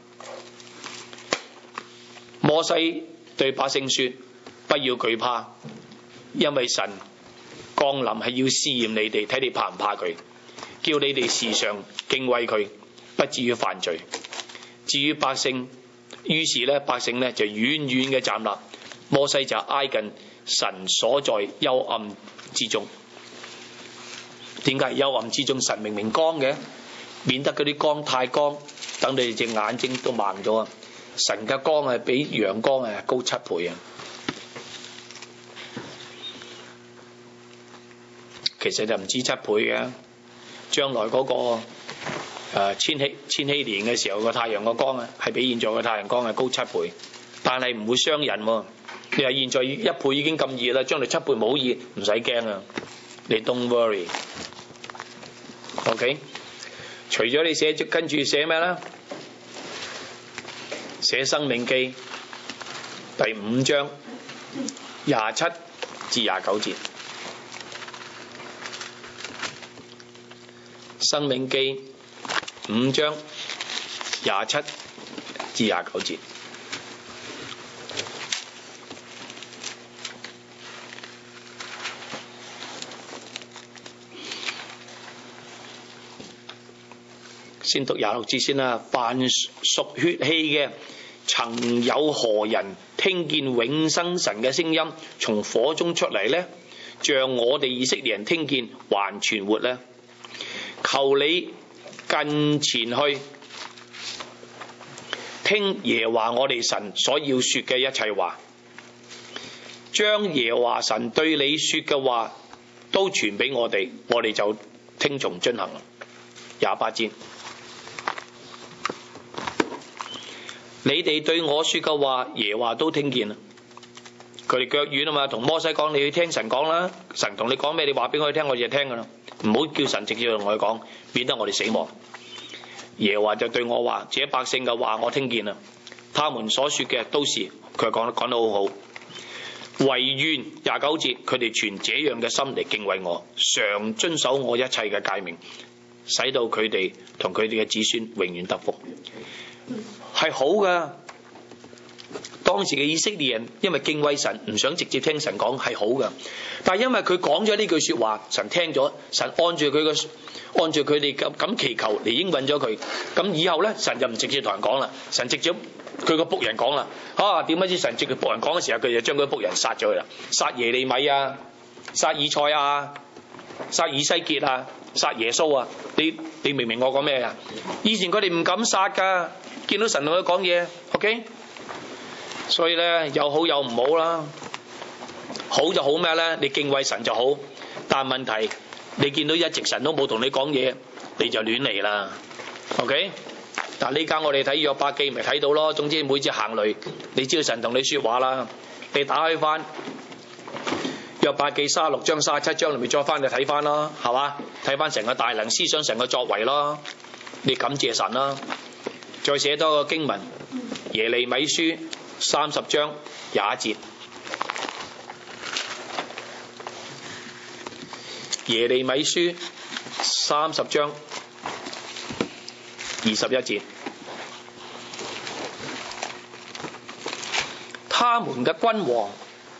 摩西對百姓說：不要懼怕，因為神降臨係要試驗你哋，睇你怕唔怕佢，叫你哋時常敬畏佢，不至於犯罪。至於百姓，於是咧百姓咧就遠遠嘅站立，摩西就挨近神所在幽暗之中。點解幽暗之中？神明明光嘅，免得嗰啲光太光，等你哋隻眼睛都盲咗啊！神嘅光係比陽光係高七倍啊！其實就唔止七倍嘅，將來嗰、那個誒、呃、千禧千禧年嘅時候個太陽嘅光啊，係比現在嘅太陽光係高七倍，但係唔會傷人喎。你話現在一倍已經咁熱啦，將來七倍冇熱，唔使驚啊！你 don't worry，OK？ 除咗你寫，跟住寫咩啦？寫生命記第五章廿七至廿九節。生命記五章廿七至廿九節。先讀廿六節先啦。凡屬血氣嘅，曾有何人聽見永生神嘅聲音從火中出嚟呢？像我哋以色列人聽見還存活呢？求你近前去聽耶和華我哋神所要說嘅一切話，將耶和華神對你說嘅話都傳俾我哋，我哋就聽從遵行。廿八節，你哋對我說嘅話，耶和華都聽見啦。佢哋腳軟啊嘛，同摩西講：你去聽神講啦，神同你講咩，你話俾我哋聽，我哋就聽噶啦。唔好叫神直接同我哋講，免得我哋死亡。耶和華就對我話：這百姓嘅話我聽見啦，他們所說嘅都是，佢講得講得好好。惟願廿九節，佢哋存這樣嘅心嚟敬畏我，常遵守我一切嘅誡命，使到佢哋同佢哋嘅子孫永遠得福。係好噶。當時嘅以色列人因為敬畏神，唔想直接聽神講，係好噶。但係因為佢講咗呢句說話，神聽咗，神按住佢嘅按住佢哋咁咁祈求嚟應允咗佢。咁以後咧，神就唔直接同人講啦，神直接佢個僕人講啦。啊，點解知神直接僕人講嘅時候，佢就將佢僕人殺咗佢啦，殺耶利米啊，殺以賽啊， 殺以西結啊，殺耶穌啊，你你明唔明我講咩啊？以前佢哋唔敢殺噶，見到神同佢講嘢 ，OK？ 所以咧有好有唔好啦，好就好咩咧？你敬畏神就好，但係問題你見到一直神都冇同你講嘢，你就亂嚟啦 ，OK？ 但係呢家我哋睇約伯記咪睇到咯，總之每次行雷，你知道神同你說話啦，你打開翻約伯記三十六章、三十七章，你咪再翻去睇翻咯，係嘛？睇翻成個大能思想、成個作為咯，你感謝神啦。再寫多個經文，耶利米書三十章廿一節，耶利米書三十章二十一節，他們嘅君王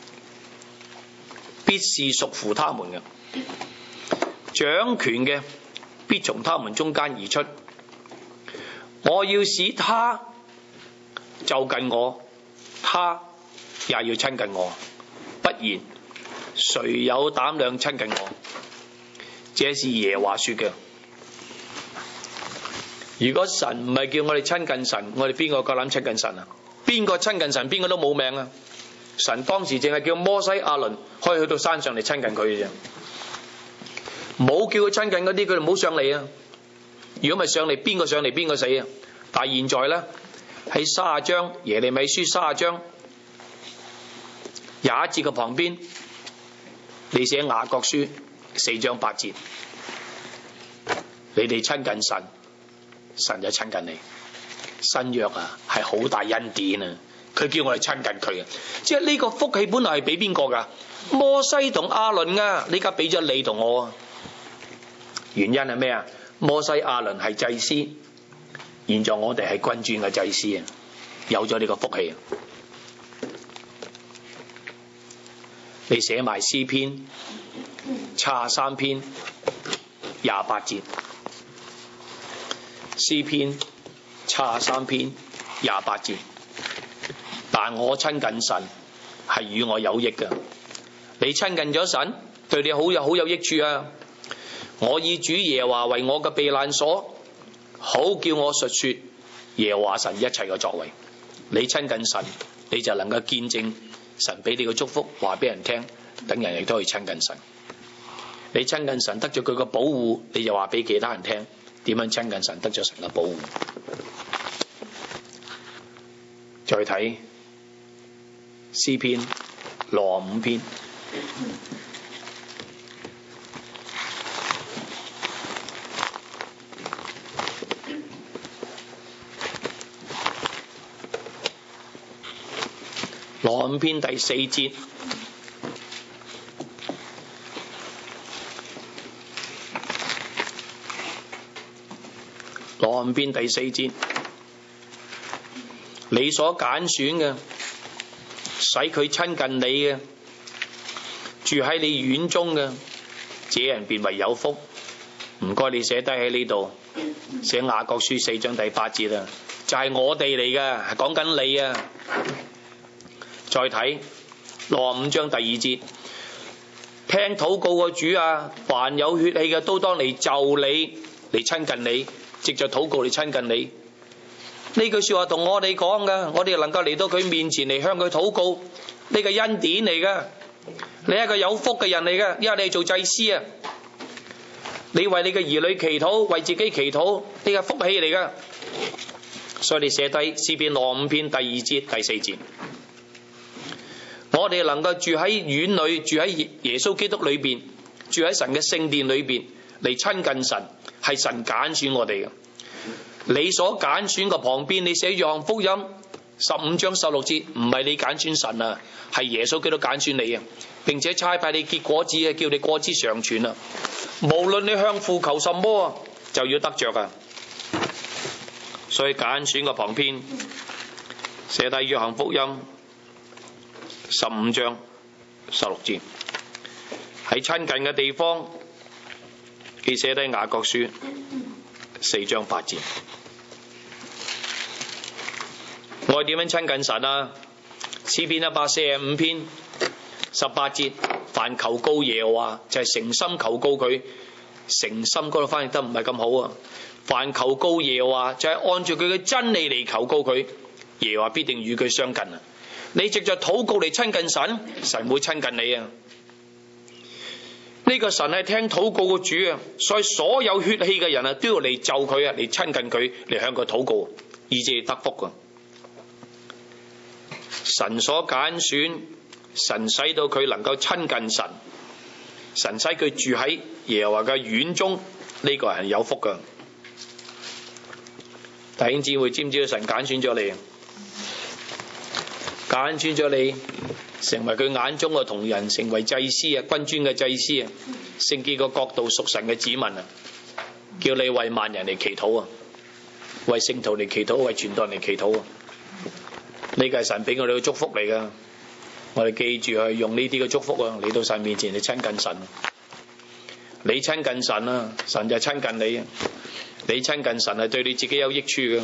必是屬乎他們嘅，掌權嘅必從他們中間而出。我要使他就近我，他也要親近我，不然誰有膽量親近我？這是耶和華說嘅。如果神唔係叫我哋親近神，我哋邊個夠膽親近神啊？邊個親近神，邊個都冇命啊！神當時淨係叫摩西亞倫可以去到山上嚟親近佢嘅啫，冇叫佢親近嗰啲，佢哋唔好上嚟啊！如果咪上嚟，邊個上嚟邊個死啊！但係現在咧喺三十章耶利米書三十章廿一節嘅旁邊，你寫雅各書四章八節，你哋親近神，神就親近你。新約啊係好大恩典啊，佢叫我哋親近佢啊，即係呢個福氣本來係俾邊個噶？摩西同亞倫啊，呢家俾咗你同我啊。原因係咩啊？摩西亞倫係祭司，現在我哋係君尊嘅祭司啊，有咗呢個福氣啊。你寫埋詩篇七十三篇廿八節，詩篇七十三篇廿八節，但我親近神係與我有益嘅。你親近咗神，對你好有好有益處啊！我以主耶和華為我嘅避難所，好叫我述說耶和華神一切嘅作為。你親近神，你就能夠見證神俾你嘅祝福，話俾人聽，等人亦都可以親近神。你親近神得咗佢嘅保護，你就話俾其他人聽點樣親近神得咗神嘅保護。再睇詩篇六十五篇，六十五篇第四節，六十五篇第四節。你所揀選嘅，使佢親近你嘅，住喺你院中嘅，這人便為有福。唔該，你寫低喺呢度，寫雅各書四章第八節啊，就係我哋嚟嘅，係講緊你啊。再睇六十五章第二節，聽禱告個主啊，凡有血氣嘅都當嚟就你，嚟親近你，藉着禱告嚟親近你。呢句說話同我哋講噶，我哋能夠嚟到佢面前嚟向佢禱告，呢個恩典嚟噶。你係一個有福嘅人嚟噶，因為你係做祭司啊。你為你嘅兒女祈禱，為自己祈禱，呢個福氣嚟噶。所以你寫低詩篇六十五篇第二節第四節，我哋能夠住喺院裏，住喺耶穌基督裏邊，住喺神嘅聖殿裏邊嚟親近神，係神揀選我哋嘅。你所揀選嘅旁邊，你寫約翰福音十五章十六節，唔係你揀選神啊，係耶穌基督揀選你啊，並且差派你結果子啊，叫你果子常存啊。無論你向父求什麼啊，就要得着啊。所以揀選嘅旁邊寫低約翰福音十五章十六節，喺親近嘅地方，你寫低雅各書四章八節。我點樣親近神啊？詩篇一百四十五篇十八節，凡求告耶和華就係、是、誠心求告佢，誠心嗰度翻譯得唔係咁好啊。凡求告耶和華就係、是、按照佢嘅真理嚟求告佢，耶和華必定與佢相近啊！你藉着禱告嚟親近神，神會親近你啊！呢、這個神係聽禱告嘅主啊，所以所有血氣嘅人啊都要嚟就佢啊，嚟親近佢，嚟向佢禱告，以致得福啊！神所揀選，神使到佢能夠親近神，神使佢住喺耶和華嘅院中，呢、這個係有福噶。弟兄姊妹，知唔知道神揀選咗你？揀選咗你成為佢眼中嘅同人，成為祭司啊，君尊嘅祭司啊，聖潔嘅國度，屬神嘅子民啊，叫你為萬人嚟祈禱啊，為聖徒嚟祈禱，為傳道人嚟祈禱啊。呢個係神俾我哋嘅祝福嚟噶，我哋記住去用呢啲嘅祝福啊，嚟到神面前嚟親近神。你親近神啊，神就親近你啊。你親近神係對你自己有益處嘅。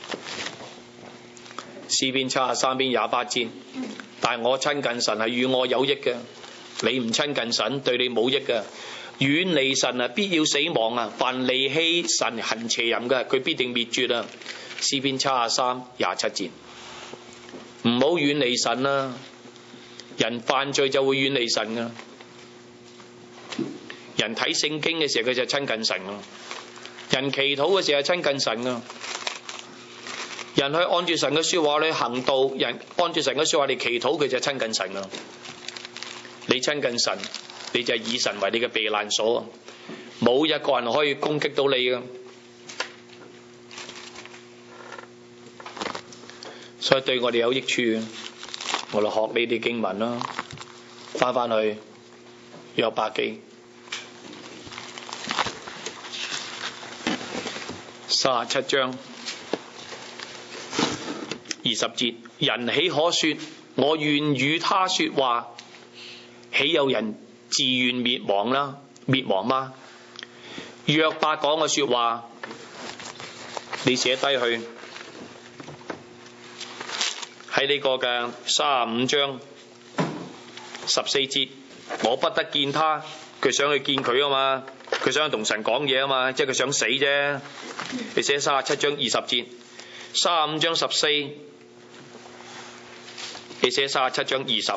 詩篇七十三篇廿八節，但我親近神係與我有益嘅，你唔親近神對你冇益嘅。遠離神啊，必要死亡啊！凡離棄神行邪淫嘅，佢必定滅絕啊！詩篇七十三廿七節，唔好遠離神啊！人犯罪就會遠離神噶。人睇聖經嘅時候，佢就親近神啊。人祈禱嘅時候係親近神噶，人去按住神嘅說話去行道，人按住神嘅說話嚟祈禱，佢就親近神啦。你親近神，你就以神為你嘅避難所，冇一個人可以攻擊到你噶。所以對我哋有益處，我哋學呢啲經文啦，翻翻去約伯記三十七章二十節，人豈可說我願與他說話？豈有人自願滅亡啦？滅亡嗎？約伯講嘅說話，你寫低去喺呢個嘅三十五章十四節，我不得見他，佢想去見佢啊嘛，佢想同神講嘢啊嘛，即係佢想死啫。你寫三十七章二十節，三十五章十四，你寫三十七章二十，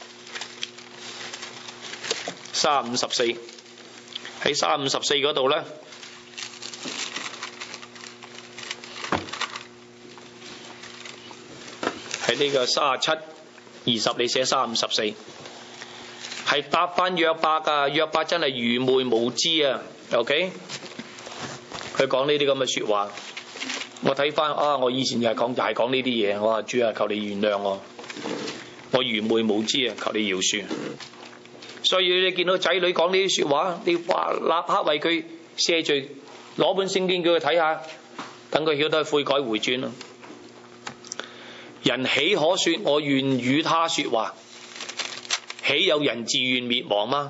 三十五十四，喺三十五十四嗰度咧，喺呢個三十七二十，你寫三十五十四，係答翻約伯啊！約伯真係愚昧無知啊 ！OK。佢講呢啲咁嘅說話，我睇翻啊！我以前又係講，又係講呢啲嘢。我話主啊，求你原諒我，我愚昧無知啊，求你饒恕。所以你見到仔女講呢啲說話，你話立刻為佢赦罪，攞本聖經叫佢睇下，等佢曉得悔改回轉咯。人豈可說我願與他說話？豈有人自願滅亡嗎？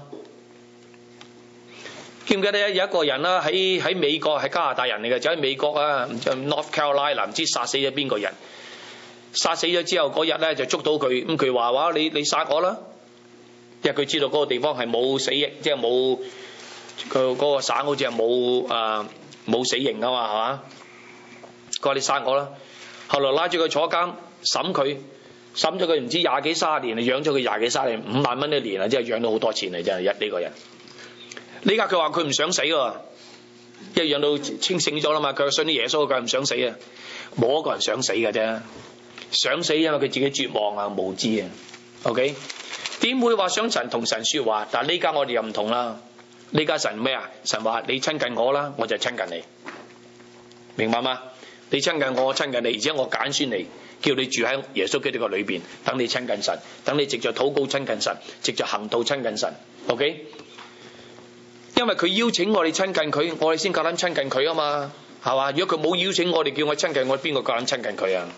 記唔記得有一個人啦，喺喺美國，係加拿大人嚟嘅，就喺美國啊，唔知 North Carolina，唔知殺死咗邊個人，殺死咗之後嗰日咧就捉到佢，咁佢話話你你殺我啦，因為佢知道嗰個地方係冇死刑，即係冇佢嗰個省好似係冇啊冇死刑啊嘛，係嘛？佢話你殺我啦，後來拉住佢坐監審佢，審咗佢唔知廿幾卅年，養咗佢廿幾卅年，五萬蚊一年啊，即係養到好多錢嚟，真係一呢個人。呢家佢話佢唔想死喎，因為養到清醒咗啦嘛，佢信啲耶穌，佢唔想死啊，冇一個人想死嘅啫，想死因為佢自己絕望啊，無知啊 ，OK？ 點會話想神同神說話？但係呢家我哋又唔同啦，呢家神咩啊？神話你親近我啦，我就親近你，明白嗎？你親近我，我親近你，而且我揀選你，叫你住喺耶穌基督嘅裏邊，等你親近神，等你藉着禱告親近神，藉着行道親近神 ，OK？因為佢邀請我哋親近佢，我哋先夠膽親近佢啊嘛，係嘛？如果佢冇邀請我哋，叫我親近我，邊個夠膽親近佢啊？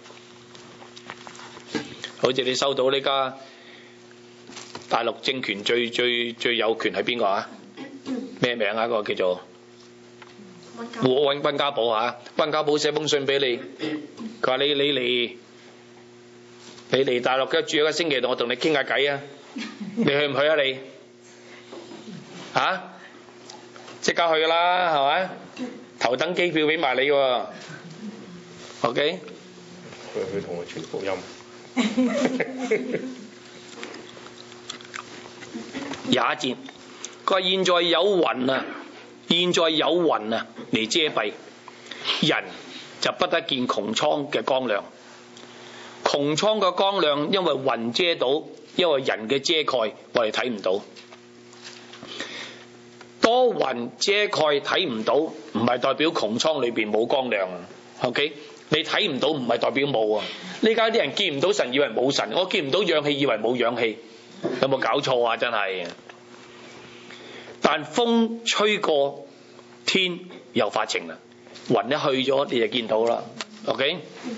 好似你收到呢家大陸政權最最最有權係邊個啊？咩名啊？嗰個叫做我揾溫家寶嚇，溫家寶寫封信俾你，佢話你你嚟你嚟大陸嘅住一個星期，同我同你傾下偈啊！ 你去唔去啊你？嚇？即刻去㗎啦，係咪？頭等機票俾埋你喎。OK？ 佢去同我傳福音。 廿一節，佢話現在有雲啊，現在有雲啊嚟遮蔽，人就不得見穹蒼嘅光亮。穹蒼嘅光亮因為雲遮到，因為人嘅遮蓋，我哋睇唔到。多雲遮蓋睇唔到，唔係代表穹蒼裏邊冇光亮啊。OK？你睇唔到唔係代表冇啊！呢家啲人見唔到神以為冇神，我見唔到氧氣以為冇氧氣，有冇搞錯啊？真係！但風吹過天又發晴啦，雲一去咗你就見到啦。OK？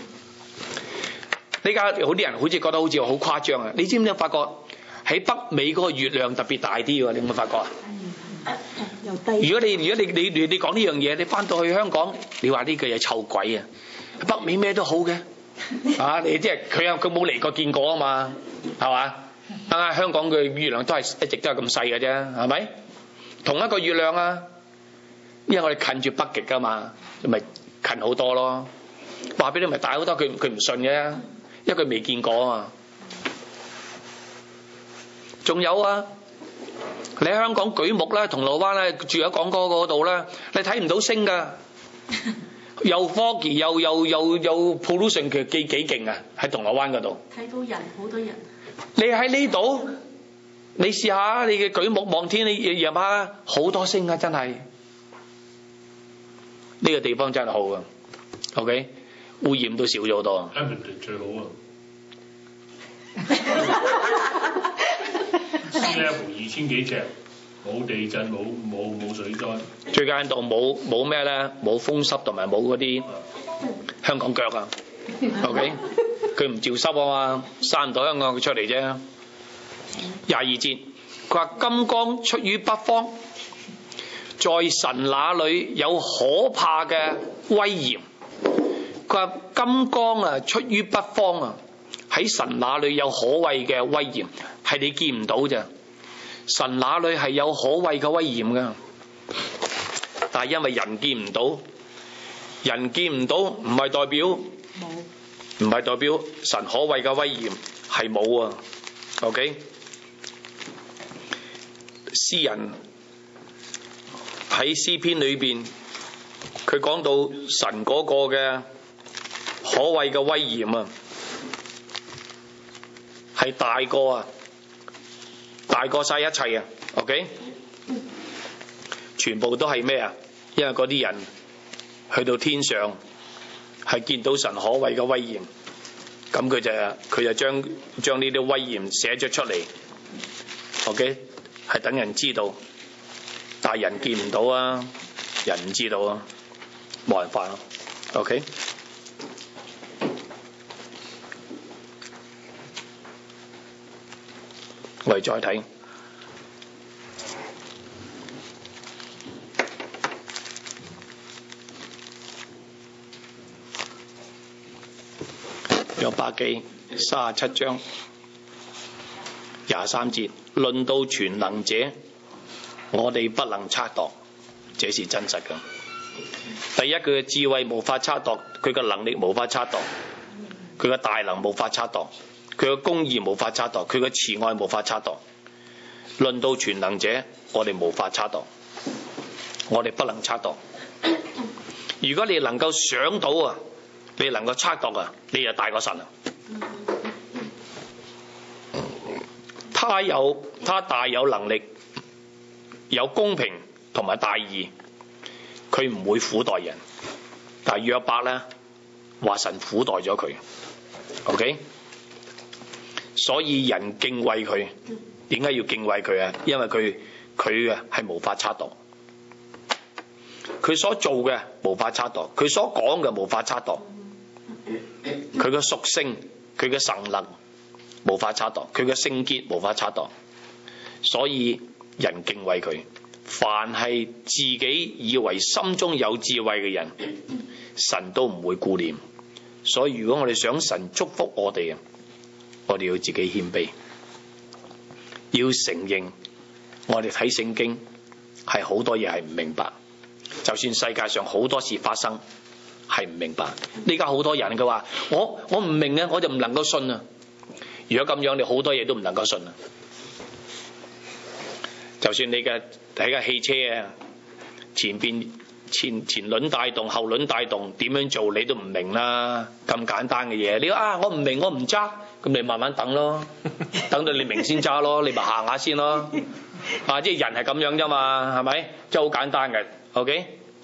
呢家有啲人好似覺得好似好誇張啊！你知唔知發覺喺北美嗰個月亮特別大啲喎？你有冇發覺啊？如果你如果你你你你講呢樣嘢，你翻到去香港，你話呢句嘢臭鬼啊！北美咩都好嘅，啊！你即係佢有佢冇嚟過見過啊嘛，係嘛？啊！香港嘅月亮都係一直都係咁細嘅啫，係咪？同一個月亮啊，因為我哋近住北極噶嘛，咪近好多咯。話俾你咪大好多，佢佢唔信嘅，因為佢未見過啊嘛。仲有啊！你喺香港舉目咧，銅鑼灣咧，住喺廣哥嗰度咧，你睇唔到星噶，又科技又又又又 pollution 佢幾幾勁啊！喺銅鑼灣嗰度睇到人好多人。 你喺呢度，你試下你嘅舉目望天，你夜晚好多星啊！真係呢個地方真係好啊。OK， 污染都少咗好多。 Edmonton 最好啊。Sea level 二千幾尺，冇地震，冇冇冇水災。 最緊度冇冇咩咧？冇風濕同埋冇嗰啲香港腳啊。OK， 佢唔照濕啊嘛，生唔到香港佢出嚟啫。廿二節，佢話金光出於北方，在神那裏有可怕嘅威嚴。佢話金光啊出於北方啊，喺神那裏有可畏嘅威嚴，係你見唔到咋。神那裏係有可畏嘅威嚴噶，但係因為人見唔到，人見唔到唔係代表唔係代表神可畏嘅威嚴係冇啊。OK， 詩人喺詩篇裏邊，佢講到神嗰個嘅可畏嘅威嚴啊，係大過啊，大過晒一切啊。OK， 全部都係咩啊？因為嗰啲人去到天上係見到神可畏嘅威嚴，咁佢就佢就將將呢啲威嚴寫咗出嚟。OK， 係等人知道，但係人見唔到啊，人唔知道啊，冇辦法咯。OK， 我哋再睇約伯記三十七章廿三節，論到全能者，我哋不能測度，這是真實嘅。第一，佢嘅智慧無法測度，佢嘅能力無法測度，佢嘅大能無法測度，佢嘅公義無法測度，佢嘅慈愛無法測度。論到全能者，我哋無法測度，我哋不能測度。如果你能夠想到啊，你能夠測度啊，你就大過神啊！他有他大有能力，有公平同埋大義，佢唔會苦待人。但係約伯咧話神苦待咗佢 ，OK？ 所以人敬畏佢，點解要敬畏佢啊？因為佢佢啊係無法測度，佢所做嘅無法測度，佢所講嘅無法測度。佢嘅屬性，佢嘅神能無法測度，佢嘅聖潔無法測度，所以人敬畏佢。凡係自己以為心中有智慧嘅人，神都唔會顧念。所以如果我哋想神祝福我哋啊，我哋要自己謙卑。 要承認我哋睇聖經係好多嘢係唔明白，就算世界上好多事發生係唔明白。呢家好多人佢話我我唔明啊，我就唔能夠信啊。如果咁樣，你好多嘢都唔能夠信啊。就算你嘅睇架汽車啊，前邊前前輪帶動後輪帶動點樣做你都唔明啦，咁簡單嘅嘢你話啊我唔明我唔揸，咁你慢慢等咯，等到你明先揸咯，你咪行下先咯。啊，即係人係咁樣啫嘛，係咪？即係好簡單嘅 ，OK？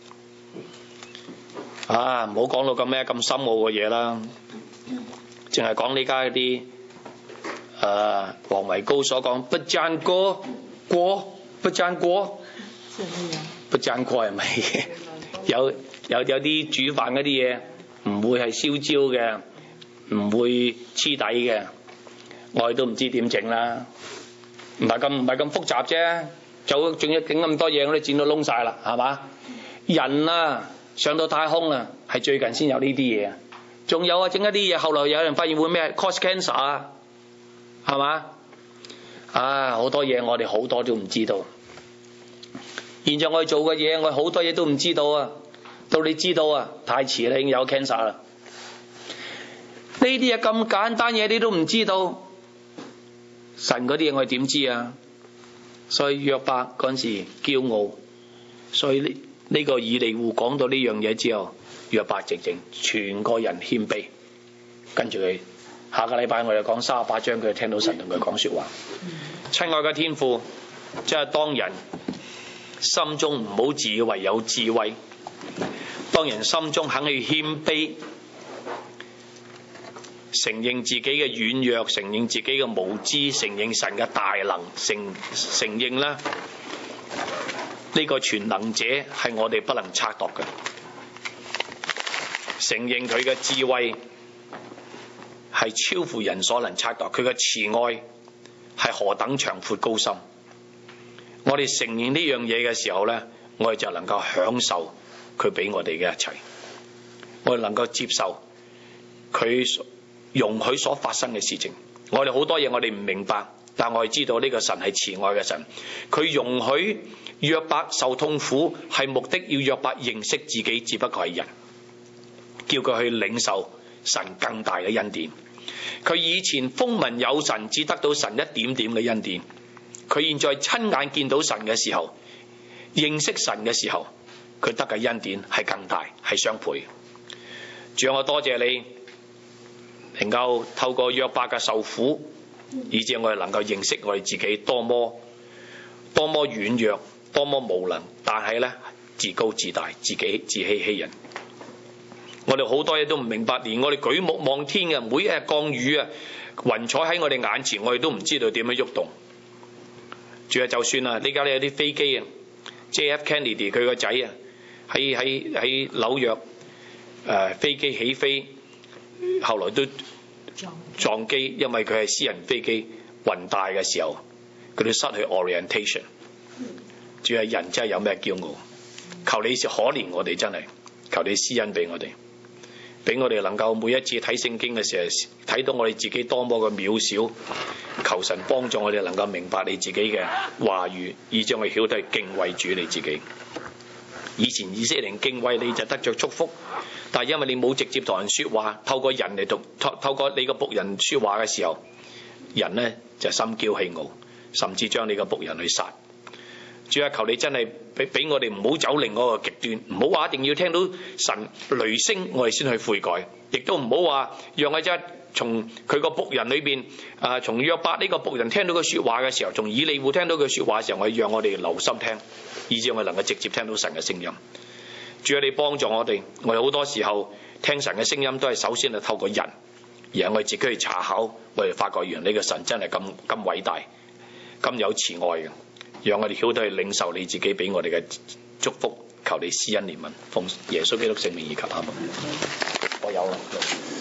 啊，唔好講到咁咩咁深奧嘅嘢啦，淨係講呢家啲誒黃維高所講不爭過過不爭過不爭過係咪？有有有啲煮飯嗰啲嘢唔會係燒焦嘅，唔會黐底嘅，我哋都唔知點整啦。唔係咁唔係咁複雜啫，就仲要整咁多嘢，我哋剪到窿晒啦，係嘛？人啊上到太空啊，係最近先有呢啲嘢啊。仲有啊，整一啲嘢，後來有人發現會咩 cause cancer 啊，係嘛？啊，好多嘢我哋好多都唔知道。現在我哋做嘅嘢，我哋好多嘢都唔知道啊。到你知道啊，太遲啦，已經有 cancer 啦。呢啲嘢咁簡單嘢，你都唔知道。神嗰啲嘢我哋點知啊？所以約伯嗰陣時驕傲，所以呢呢個以利戶講到呢樣嘢之後，約伯直情全個人謙卑，跟住佢下個禮拜我哋講三十八章，佢聽到神同佢講說話。親愛嘅天父，即係當人心中唔好自以為有智慧，當人心中肯去謙卑，承認自己嘅軟弱，承認自己嘅無知，承認神嘅大能，承承認啦，呢個全能者係我哋不能測度嘅，承認佢嘅智慧係超乎人所能測度，佢嘅慈愛係何等長闊高深。我哋承認呢樣嘢嘅時候呢，我哋就能夠享受佢俾我哋嘅一切，我哋能夠接受佢容許所發生嘅事情。我哋好多嘢我哋唔明白，但我哋知道呢個神係慈愛嘅神，佢容許約伯受痛苦係目的要約伯認識自己只不過係人，叫佢去領受神更大嘅恩典。佢以前風聞有神，只得到神一點點嘅恩典，佢現在親眼見到神嘅時候，認識神嘅時候，佢得嘅恩典係更大，係雙倍。主啊，我多謝你能夠透過約伯嘅受苦，以致我哋能夠認識我哋自己多麼多麼軟弱，多麼無能，但係呢，自高自大，自己自欺欺人。我哋好多嘢都唔明白，連我哋舉目望天嘅每一日降雨啊，雲彩喺我哋眼前，我哋都唔知道點樣喐動。主啊，就算啊，呢家咧有啲飛機啊 ，J F Kennedy 佢個仔啊，喺喺喺紐約誒、呃、飛機起飛，後來都撞機，因為佢係私人飛機，雲大嘅時候，佢都失去 orientation。主啊，人真係有咩驕傲？求你可憐我哋，真係求你施恩俾我哋。俾我哋能夠每一次睇聖經嘅時候，睇到我哋自己多麼嘅渺小，求神幫助我哋能夠明白你自己嘅話語，以將我哋曉得敬畏主你自己。以前以色列人敬畏你就得着祝福，但係因為你冇直接同人說話，透過人嚟讀透透過你個僕人說話嘅時候，人呢就心驕氣傲，甚至將你個僕人去殺。主啊，求你真係俾俾我哋唔好走另外一個極端，唔好話一定要聽到神雷聲我哋先去悔改，亦都唔好話讓我真係從佢個僕人裏邊啊，從約伯呢個僕人聽到佢說話嘅時候，從以利戶聽到佢說話嘅時候，我讓我哋留心聽，以致我哋能夠直接聽到神嘅聲音。主啊，你幫助我哋，我哋好多時候聽神嘅聲音都係首先係透過人，而係我哋自己去查考，我哋發覺原來呢個神真係咁咁偉大，咁有慈愛嘅。讓我哋曉得去領受你自己俾我哋嘅祝福，求你施恩憐憫，奉耶穌基督聖名而求，阿們。我有啦。